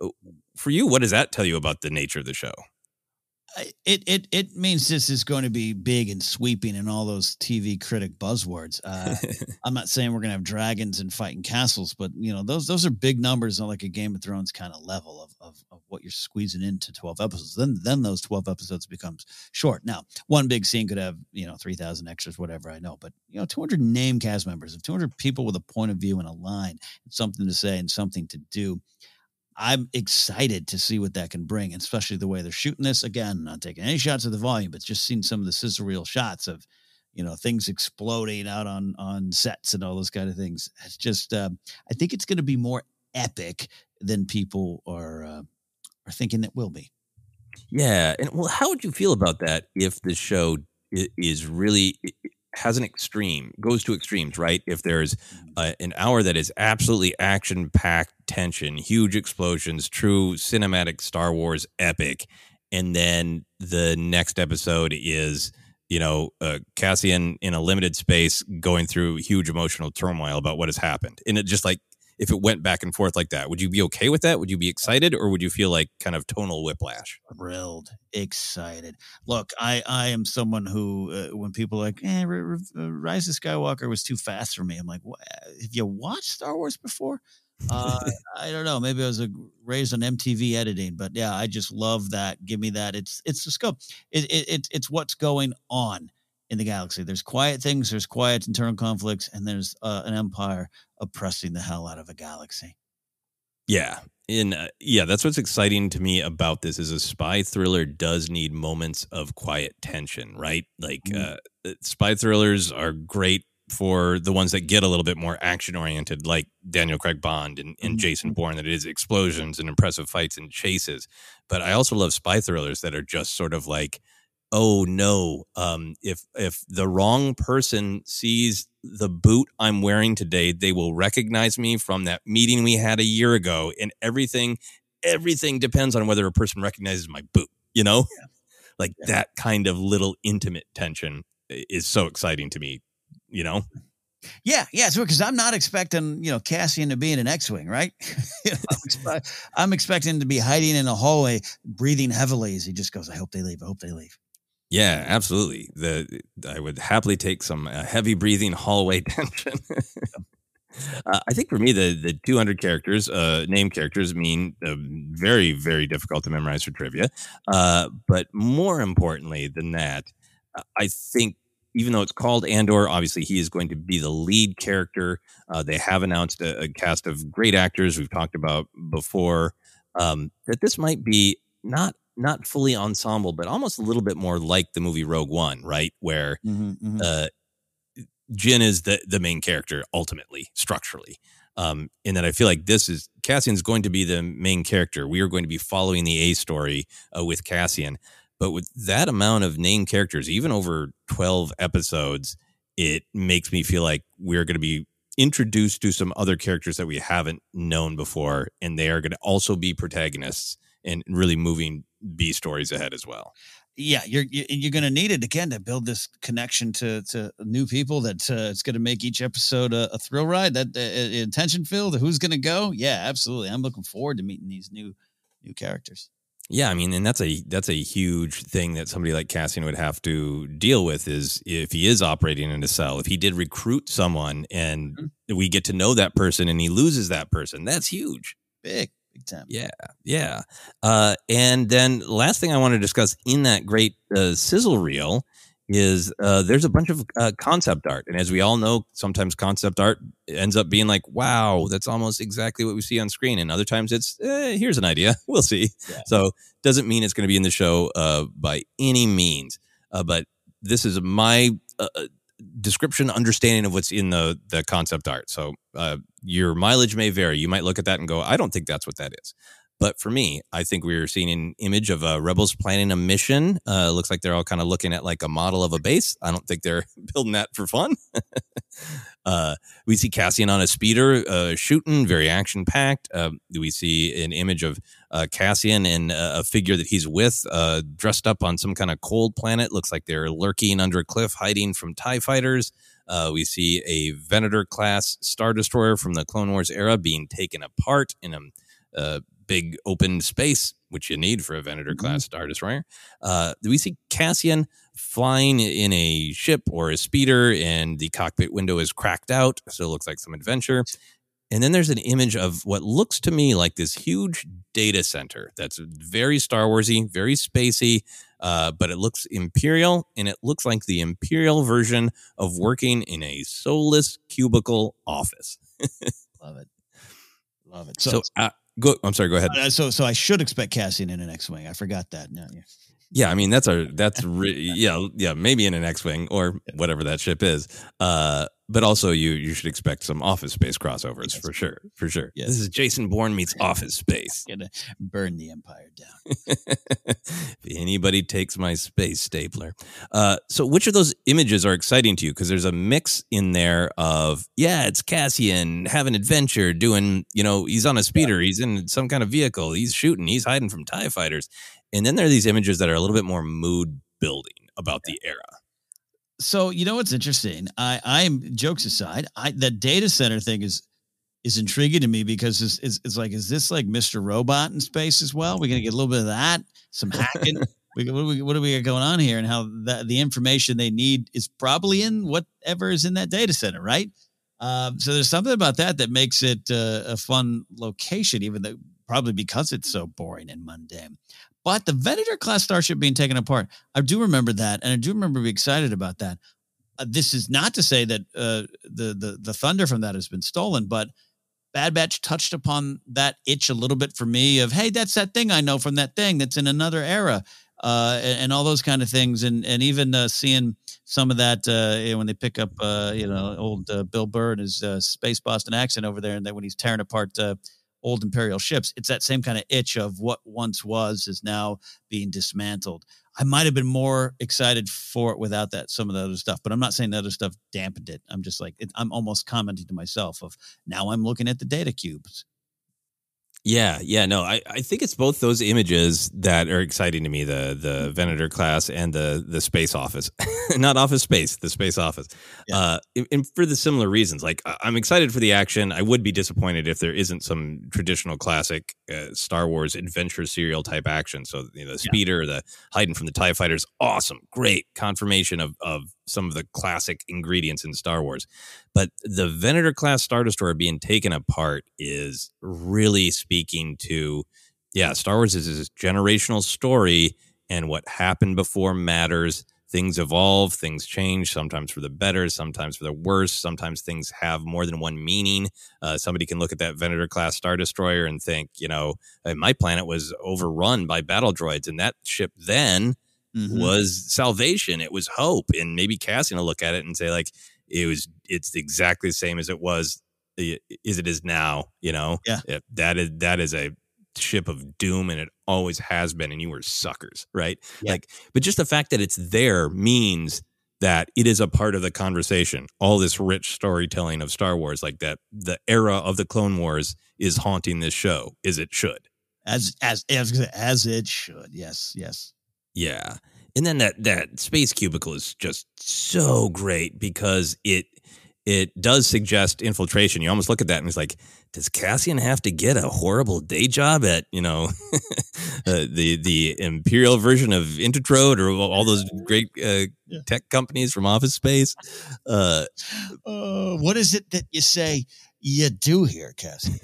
For you, what does that tell you about the nature of the show? It it it means this is going to be big and sweeping and all those T V critic buzzwords. Uh, I'm not saying we're going to have dragons and fighting castles, but you know those those are big numbers on like a Game of Thrones kind of level of, of of what you're squeezing into twelve episodes. Then then those twelve episodes becomes short. Now one big scene could have you know three thousand extras, whatever I know, but you know two hundred named cast members of two hundred people with a point of view and a line, and something to say and something to do. I'm excited to see what that can bring, especially the way they're shooting this. Again, not taking any shots of the volume, but just seeing some of the sizzle reel shots of, you know, things exploding out on, on sets and all those kind of things. It's just, uh, I think it's going to be more epic than people are, uh, are thinking it will be. Yeah. And well, how would you feel about that if the show is really has an extreme, goes to extremes, right? If there's uh, an hour that is absolutely action-packed tension, huge explosions, true cinematic Star Wars epic, and then the next episode is, you know, uh, Cassian in a limited space going through huge emotional turmoil about what has happened. And it just like, if it went back and forth like that, would you be okay with that? Would you be excited, or would you feel like kind of tonal whiplash? Thrilled, excited. Look, I, I am someone who, uh, when people are like, eh, R- R- Rise of Skywalker was too fast for me. I'm like, what? Have you watched Star Wars before? Uh, I don't know. Maybe I was uh, raised on M T V editing, but yeah, I just love that. Give me that. It's it's the scope. It, it, it it's what's going on in the galaxy. There's quiet things, there's quiet internal conflicts, and there's uh, an empire oppressing the hell out of a galaxy. Yeah. In uh, yeah, that's what's exciting to me about this is a spy thriller does need moments of quiet tension, right? Like mm. uh, spy thrillers are great for the ones that get a little bit more action oriented, like Daniel Craig Bond and, and mm. Jason Bourne, that it is explosions and impressive fights and chases. But I also love spy thrillers that are just sort of like, oh no, um, if if the wrong person sees the boot I'm wearing today, they will recognize me from that meeting we had a year ago, and everything, everything depends on whether a person recognizes my boot, you know? Yeah. Like yeah. that kind of little intimate tension is so exciting to me, you know? Yeah, yeah, it's because I'm not expecting, you know, Cassian to be in an X-Wing, right? you know, I'm, expect, I'm expecting to be hiding in a hallway, breathing heavily as he just goes, I hope they leave, I hope they leave. Yeah, absolutely. The I would happily take some uh, heavy breathing hallway tension. uh, I think for me, the the two hundred characters, uh, name characters, mean uh, very, very difficult to memorize for trivia. Uh, but more importantly than that, uh, I think even though it's called Andor, obviously he is going to be the lead character. Uh, they have announced a, a cast of great actors we've talked about before. Um, that this might be not. Not fully ensemble, but almost a little bit more like the movie Rogue One, right? Where Mm-hmm, mm-hmm. uh, Jyn is the, the main character ultimately, structurally. Um, and that I feel like this is Cassian's going to be the main character. We are going to be following the A story uh, with Cassian. But with that amount of named characters, even over twelve episodes, it makes me feel like we're going to be introduced to some other characters that we haven't known before. And they are going to also be protagonists and really moving B stories ahead as well. Yeah, you're you're going to need it again to build this connection to to new people. That uh, it's going to make each episode a, a thrill ride. That uh, attention filled. Who's going to go? Yeah, absolutely. I'm looking forward to meeting these new new characters. Yeah, I mean, and that's a that's a huge thing that somebody like Cassian would have to deal with. Is if he is operating in a cell, if he did recruit someone and mm-hmm. we get to know that person and he loses that person, that's huge. Big. Big time. Yeah, yeah. Uh, and then last thing I want to discuss in that great uh, sizzle reel is uh, there's a bunch of uh, concept art. And as we all know, sometimes concept art ends up being like, wow, that's almost exactly what we see on screen. And other times it's, eh, here's an idea. We'll see. Yeah. So doesn't mean it's going to be in the show uh, by any means. Uh, but this is my uh, description, understanding of what's in the the concept art. So uh, your mileage may vary. You might look at that and go, I don't think that's what that is. But for me, I think we were seeing an image of uh, rebels planning a mission. Uh, looks like they're all kind of looking at like a model of a base. I don't think they're building that for fun. uh, we see Cassian on a speeder uh, shooting, very action packed. Uh, we see an image of uh, Cassian and uh, a figure that he's with uh, dressed up on some kind of cold planet. Looks like they're lurking under a cliff, hiding from TIE fighters. Uh, we see a Venator class Star Destroyer from the Clone Wars era being taken apart in a uh, big open space, which you need for a Venator class mm-hmm. Star Destroyer. Uh, we see Cassian flying in a ship or a speeder, and the cockpit window is cracked out, so it looks like some adventure. And then there's an image of what looks to me like this huge data center that's very Star Warsy, very spacey, uh, but it looks Imperial, and it looks like the Imperial version of working in a soulless cubicle office. Love it. Love it. So, so uh, Go. I'm sorry. Go ahead. Uh, so, so I should expect Cassian in an X-wing. I forgot that. No, yeah. Yeah, I mean that's our that's re- yeah yeah maybe in an X-wing or whatever that ship is. Uh, but also you you should expect some Office Space crossovers yes. for sure for sure. Yes. This is Jason Bourne meets Office Space. Gonna burn the Empire down. If anybody takes my space stapler. Uh, so which of those images are exciting to you? Because there's a mix in there of yeah, it's Cassian having adventure, doing you know he's on a speeder, yeah. he's in some kind of vehicle, he's shooting, he's hiding from TIE fighters. And then there are these images that are a little bit more mood building about the era. So, you know, what's interesting. I I'm jokes aside, I, the data center thing is, is intriguing to me because it's, it's, it's like, is this like Mister Robot in space as well? We're going to get a little bit of that, some hacking. we, what, do we, what do we got going on here? And how that the information they need is probably in whatever is in that data center. Right. Um, so there's something about that that makes it uh, a fun location, even though probably because it's so boring and mundane. But the Venator class starship being taken apart, I do remember that, and I do remember being excited about that. Uh, this is not to say that uh, the the the thunder from that has been stolen, but Bad Batch touched upon that itch a little bit for me of, hey, that's that thing I know from that thing that's in another era, uh, and, and all those kind of things, and and even uh, seeing some of that uh, you know, when they pick up uh, you know old uh, Bill Burr and his uh, space Boston accent over there, and then when he's tearing apart. Uh, old Imperial ships, it's that same kind of itch of what once was is now being dismantled. I might have been more excited for it without that, some of the other stuff, but I'm not saying the other stuff dampened it. I'm just like, it, I'm almost commenting to myself of now I'm looking at the data cubes. Yeah, yeah, no, I, I think it's both those images that are exciting to me, the the Venator class and the the space office. Not Office Space, the space office. Yeah. Uh, and, and for the similar reasons. Like, I'm excited for the action. I would be disappointed if there isn't some traditional classic uh, Star Wars adventure serial type action. So, you know, the speeder, yeah. the hiding from the TIE fighters, awesome, great confirmation of, of some of the classic ingredients in Star Wars. But the Venator class Star Destroyer being taken apart is really speaking to, yeah, Star Wars is this generational story, and what happened before matters. Things evolve, things change, sometimes for the better, sometimes for the worse. Sometimes things have more than one meaning. Uh, somebody can look at that Venator class Star Destroyer and think, you know, my planet was overrun by battle droids, and that ship then mm-hmm. was salvation. It was hope. And maybe Cassian will look at it and say, like, it was, it's exactly the same as it was, as it is now, you know? Yeah. If that is, that is a ship of doom, and it always has been, and you were suckers, right? Yeah. Like, but just the fact that it's there means that it is a part of the conversation. All this rich storytelling of Star Wars, like that, the era of the Clone Wars is haunting this show, as it should. As, as, as, as it should. Yes. Yes. Yeah. And then that, that space cubicle is just so great because it it does suggest infiltration. You almost look at that and it's like, does Cassian have to get a horrible day job at, you know, uh, the the Imperial version of Intertrode or all those great uh, yeah. tech companies from Office Space? Uh, uh, what is it that you say you do here, Cassian?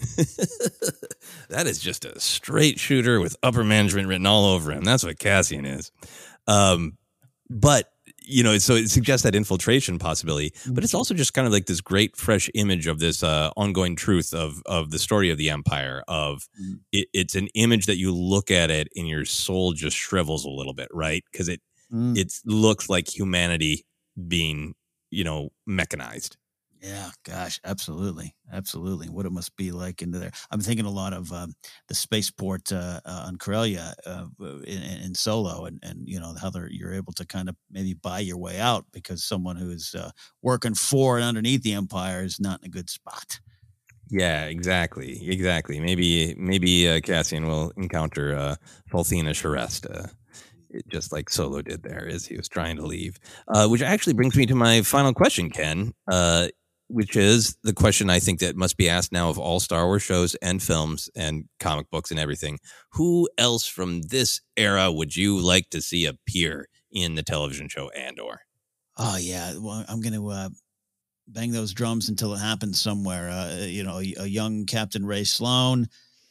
That is just a straight shooter with upper management written all over him. That's what Cassian is. Um, but, you know, so it suggests that infiltration possibility, but it's also just kind of like this great fresh image of this uh, ongoing truth of of the story of the Empire. Of mm. it, it's an image that you look at it and your soul just shrivels a little bit, right? Because it mm. it looks like humanity being, you know, mechanized. Yeah, gosh, absolutely, absolutely. What it must be like into there. I'm thinking a lot of um, the spaceport uh, uh, on Corellia uh, in, in Solo, and and you know how they're, you're able to kind of maybe buy your way out because someone who's uh, working for and underneath the Empire is not in a good spot. Yeah, exactly, exactly. Maybe maybe uh, Cassian will encounter uh, Falthina Sharest. Uh, just like Solo did there as he was trying to leave. Uh, which actually brings me to my final question, Ken. Uh, which is the question I think that must be asked now of all Star Wars shows and films and comic books and everything. Who else from this era would you like to see appear in the television show Andor? Oh, yeah. Well, I'm going to uh, bang those drums until it happens somewhere. Uh, you know, a, a young Captain Ray Sloan,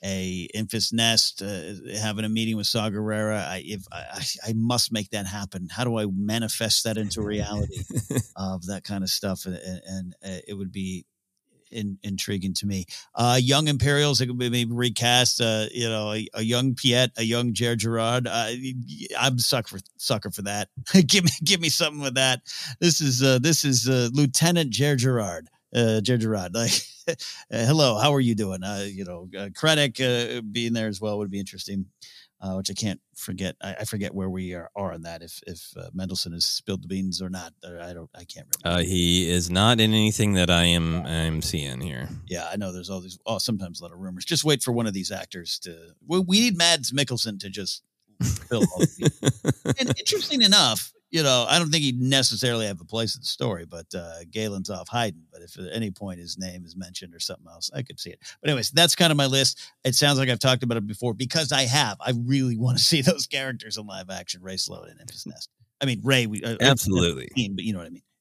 a Enfys Nest, uh, having a meeting with Saw Gerrera. I, if I, I must make that happen. How do I manifest that into reality of that kind of stuff? And, and uh, it would be in, intriguing to me. Uh, young Imperials, it could be maybe recast. Uh, you know, a, a young Piet, a young Jer Gerard. Uh, I'm sucker for sucker for that. give me, give me something with that. This is uh, this is uh, Lieutenant Jer Gerard. Uh, Jer Gerard, like, uh, hello, how are you doing? Uh, you know, uh, Krennic uh, being there as well would be interesting, uh, which I can't forget. I, I forget where we are, are on that. If if uh, Mendelsohn has spilled the beans or not, I don't. I can't remember. Uh, he is not in anything that I am I'm seeing here. Yeah, I know. There's all these. Oh, sometimes a lot of rumors. Just wait for one of these actors to. We, we need Mads Mikkelsen to just fill all of these. And interesting enough. You know, I don't think he'd necessarily have a place in the story, but uh, Galen's off hiding. But if at any point his name is mentioned or something else, I could see it. But anyways, that's kind of my list. It sounds like I've talked about it before because I have. I really want to see those characters in live action, Ray Sloan and Enfys Nest. I mean, Ray, we uh, absolutely, team, but you know what I mean.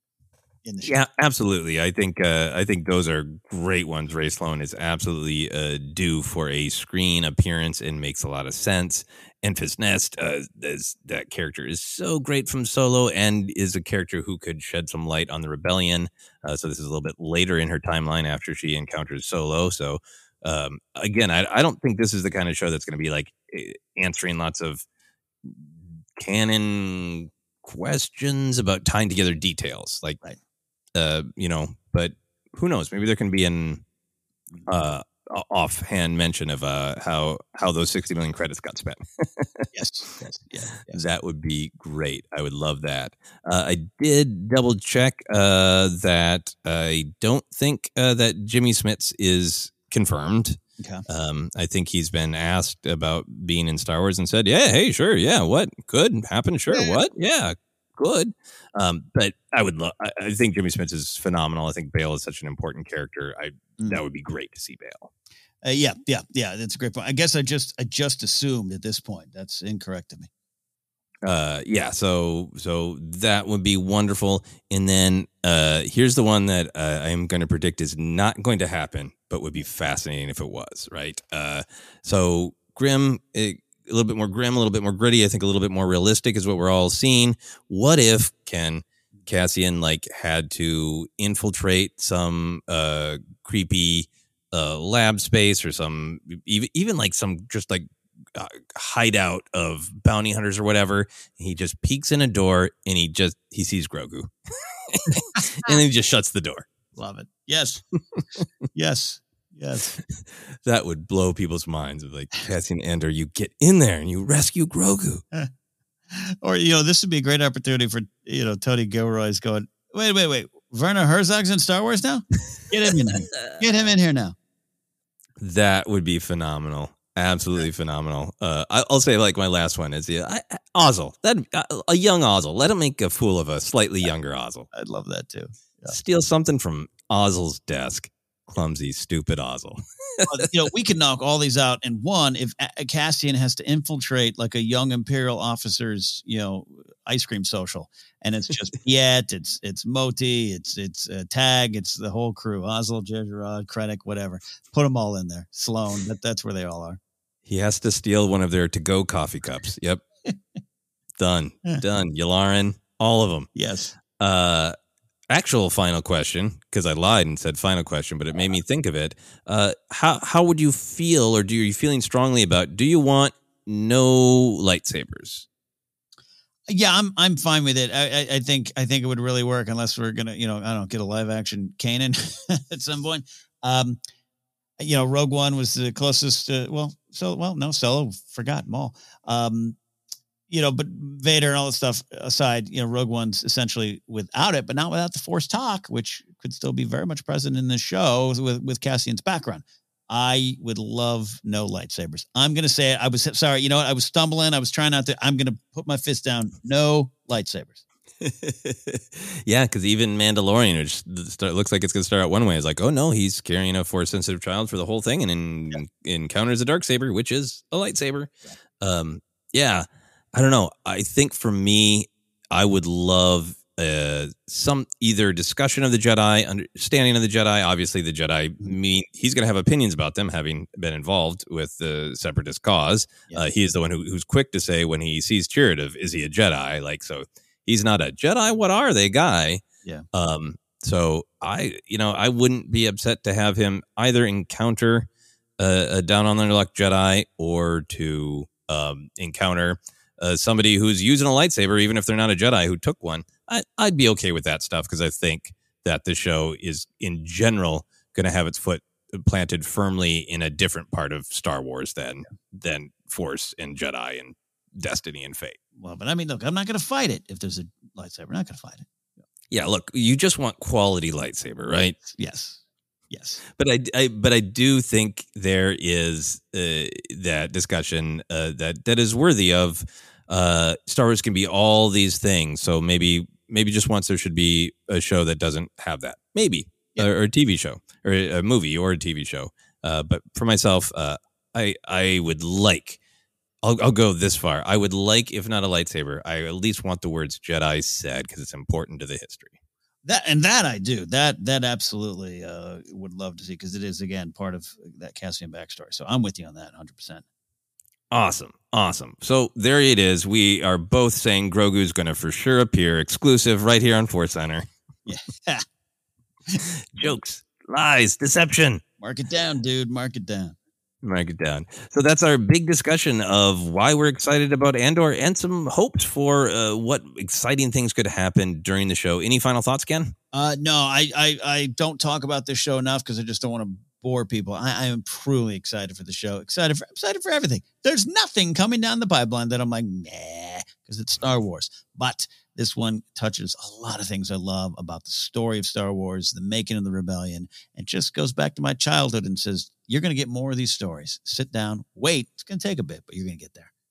In the show. Yeah, absolutely. I think uh, I think those are great ones. Ray Sloan is absolutely uh, due for a screen appearance and makes a lot of sense. Enfys Nest, uh, is, that character is so great from Solo and is a character who could shed some light on the rebellion. Uh, so this is a little bit later in her timeline after she encounters Solo. So um, again, I, I don't think this is the kind of show that's going to be like answering lots of canon questions about tying together details. Like, right. uh, you know, but who knows? Maybe there can be an uh, offhand mention of uh, how how those sixty million credits got spent. yes, yes, yeah, yes. That would be great. I would love that. Uh, I did double check uh, that I don't think uh, that Jimmy Smits is confirmed. Okay. Um, I think he's been asked about being in Star Wars and said, yeah, hey, sure. Yeah. What could happen? Sure. Yeah. What? Yeah. Good. Um, but I would love, I, I think Jimmy Smits is phenomenal. I think Bail is such an important character. I, Mm. that would be great to see Bail. Uh, yeah, yeah, yeah. That's a great point. I guess I just I just assumed at this point. That's incorrect to me. Uh, yeah. So, so that would be wonderful. And then, uh, here's the one that uh, I am going to predict is not going to happen, but would be fascinating if it was, right? Uh, so grim, a little bit more grim, a little bit more gritty. I think a little bit more realistic is what we're all seeing. What if Ken Cassian like had to infiltrate some, uh, creepy, uh, lab space or some, even, even like some just like, Uh, hideout of bounty hunters or whatever. He just peeks in a door and he just he sees Grogu and then he just shuts the door. Love it. Yes. yes. Yes. That would blow people's minds of like Cassian Andor, you get in there and you rescue Grogu. Or, you know, this would be a great opportunity for, you know, Tony Gilroy's going, wait, wait, wait. Werner Herzog's in Star Wars now? Get him in here. Get him in here now. That would be phenomenal. Absolutely phenomenal. Uh, I, I'll say like my last one is yeah, I, I, Ozzel. That uh, a young Ozzel. Let him make a fool of a slightly younger Ozzel. I'd love that too. Yeah. Steal something from Ozzel's desk. Clumsy, stupid Ozzel. uh, you know, we can knock all these out in one. If a- Cassian has to infiltrate like a young Imperial officer's, you know, ice cream social, and it's just Piet, it's it's Moti, it's it's uh, Tag, it's the whole crew. Ozzel, Jerjerrod, Krennic, whatever. Put them all in there. Sloane. That, that's where they all are. He has to steal one of their to-go coffee cups. Yep. Done. Done. Yularen, all of them. Yes. Uh, actual final question, because I lied and said final question, but it made me think of it. Uh, how how would you feel, or do you, are you feeling strongly about, do you want no lightsabers? Yeah, I'm I'm fine with it. I, I I think I think it would really work unless we're gonna, you know, I don't know, get a live action Kanan at some point. Um, you know, Rogue One was the closest. To, well, so well, no, Solo forgot Maul. Um, you know, but Vader and all that stuff aside, you know, Rogue One's essentially without it, but not without the Force talk, which could still be very much present in this show with with Cassian's background. I would love no lightsabers. I'm going to say it. I was sorry. You know what? I was stumbling. I was trying not to. I'm going to put my fist down. No lightsabers. Yeah, because even Mandalorian, which start, looks like it's going to start out one way, is like, oh no, he's carrying a force-sensitive child for the whole thing, and in, yeah. encounters a darksaber, which is a lightsaber. Yeah. Um, yeah, I don't know. I think for me, I would love uh, some either discussion of the Jedi, understanding of the Jedi. Obviously, the Jedi, me, he's going to have opinions about them, having been involved with the Separatist cause. Yeah. Uh, he is the one who, who's quick to say when he sees Chirrut of, is he a Jedi? Like, so. He's not a Jedi. What are they guy? Yeah. Um. So I, you know, I wouldn't be upset to have him either encounter a, a down on their luck Jedi or to um, encounter uh, somebody who's using a lightsaber, even if they're not a Jedi who took one. I, I'd be okay with that stuff because I think that the show is in general going to have its foot planted firmly in a different part of Star Wars than than Force and Jedi and Destiny and Fate. Well, but I mean, look, I'm not going to fight it if there's a lightsaber. I'm not going to fight it. Yeah, look, you just want quality lightsaber, right? Yes, yes. But I, I but I do think there is uh, that discussion uh, that that is worthy of. Uh, Star Wars can be all these things, so maybe maybe just once there should be a show that doesn't have that, maybe, yeah. or, or a T V show, or a movie, or a T V show. Uh, but for myself, uh, I I would like. I'll, I'll go this far. I would like, if not a lightsaber, I at least want the words Jedi said because it's important to the history. That and that I do. That that absolutely uh, would love to see because it is, again, part of that Cassian backstory. So I'm with you on that one hundred percent. Awesome. Awesome. So there it is. We are both saying Grogu's going to for sure appear exclusive right here on Force Center. Yeah. Jokes, lies, deception. Mark it down, dude. Mark it down. Mark it down. So that's our big discussion of why we're excited about Andor and some hopes for uh, what exciting things could happen during the show. Any final thoughts, Ken? Uh, no, I, I, I don't talk about this show enough because I just don't want to bore people. I, I am truly excited for the show. Excited for excited for everything. There's nothing coming down the pipeline that I'm like, nah, because it's Star Wars. But this one touches a lot of things I love about the story of Star Wars, the making of the rebellion, and just goes back to my childhood and says, you're going to get more of these stories. Sit down, wait. It's going to take a bit, but you're going to get there.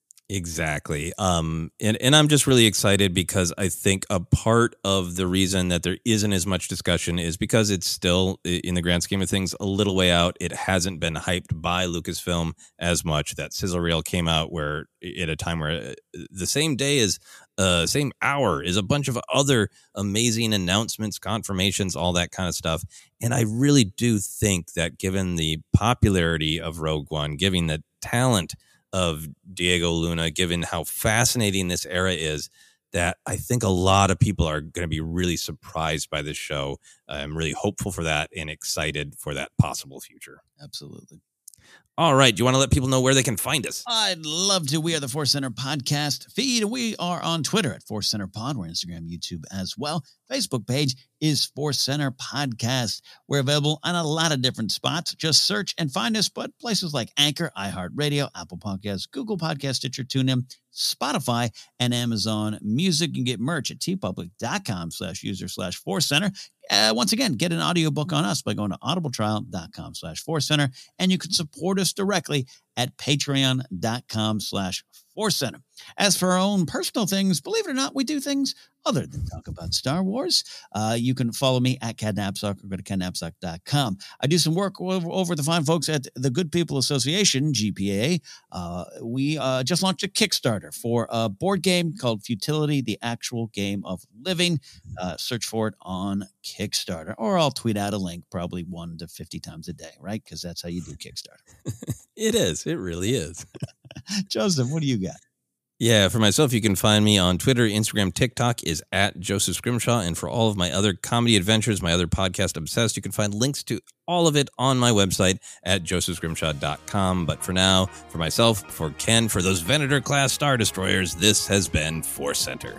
Exactly. Um, and, and I'm just really excited because I think a part of the reason that there isn't as much discussion is because it's still, in the grand scheme of things, a little way out. It hasn't been hyped by Lucasfilm as much. That sizzle reel came out where at a time where the same day as uh, same hour is a bunch of other amazing announcements, confirmations, all that kind of stuff. And I really do think that given the popularity of Rogue One, given the talent of Diego Luna, given how fascinating this era is, that I think a lot of people are going to be really surprised by this show. I'm really hopeful for that and excited for that possible future. Absolutely. All right. Do you want to let people know where they can find us? I'd love to. We are the Force Center podcast feed. We are on Twitter at Force Center Pod. We're on Instagram, YouTube as well. Facebook page is Force Center Podcast. We're available on a lot of different spots. Just search and find us, but places like Anchor, iHeartRadio, Apple Podcasts, Google Podcasts, Stitcher, TuneIn, Spotify, and Amazon Music. You can get merch at tpublic.com slash user slash Force Center. Uh, once again, get an audiobook on us by going to audibletrial.com slash Force Center, and you can support us directly at patreon.com slash Force Center. As for our own personal things, believe it or not, we do things other than talk about Star Wars. Uh, you can follow me at Ken Napzok or go to ken napzok dot com. I do some work over, over the fine folks at the Good People Association, G P A. Uh, we uh, just launched a Kickstarter for a board game called Futility, the Actual Game of Living. Uh, search for it on Kickstarter, or I'll tweet out a link probably one to fifty times a day, right? Because that's how you do Kickstarter. It is. It really is. Joseph, what do you got? Yeah, for myself, you can find me on Twitter, Instagram, TikTok is at Joseph Scrimshaw. And for all of my other comedy adventures, my other podcast, Obsessed, you can find links to all of it on my website at joseph scrimshaw dot com. But for now, for myself, for Ken, for those Venator-class Star Destroyers, this has been Force Center.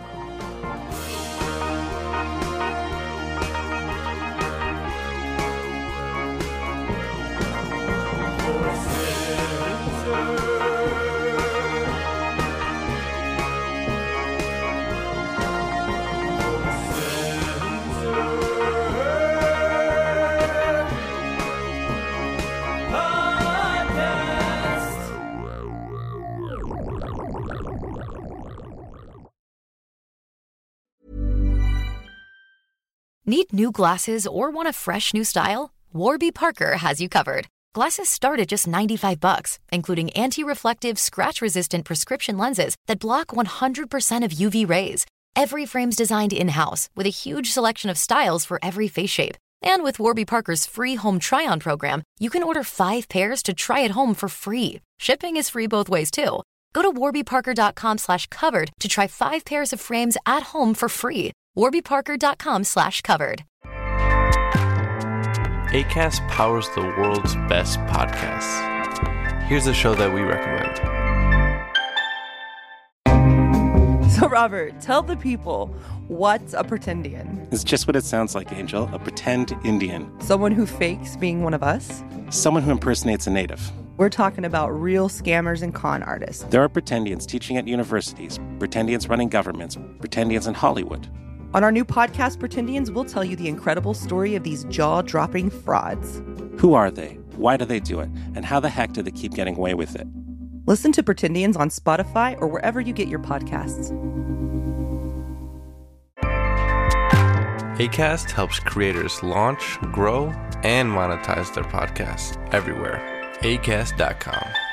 Need new glasses or want a fresh new style? Warby Parker has you covered. Glasses start at just ninety-five bucks, including anti-reflective, scratch-resistant prescription lenses that block one hundred percent of U V rays. Every frame's designed in-house with a huge selection of styles for every face shape. And with Warby Parker's free home try-on program, you can order five pairs to try at home for free. Shipping is free both ways, too. Go to warbyparker.com slash covered to try five pairs of frames at home for free. warbyparker.com slash covered. Acast powers the world's best podcasts. Here's a show that we recommend. So, Robert, tell the people, what's a pretendian? It's just what it sounds like, Angel. A pretend Indian. Someone who fakes being one of us? Someone who impersonates a native. We're talking about real scammers and con artists. There are pretendians teaching at universities, pretendians running governments, pretendians in Hollywood. On our new podcast, Pretendians, we'll tell you the incredible story of these jaw-dropping frauds. Who are they? Why do they do it? And how the heck do they keep getting away with it? Listen to Pretendians on Spotify or wherever you get your podcasts. Acast helps creators launch, grow, and monetize their podcasts everywhere. acast dot com.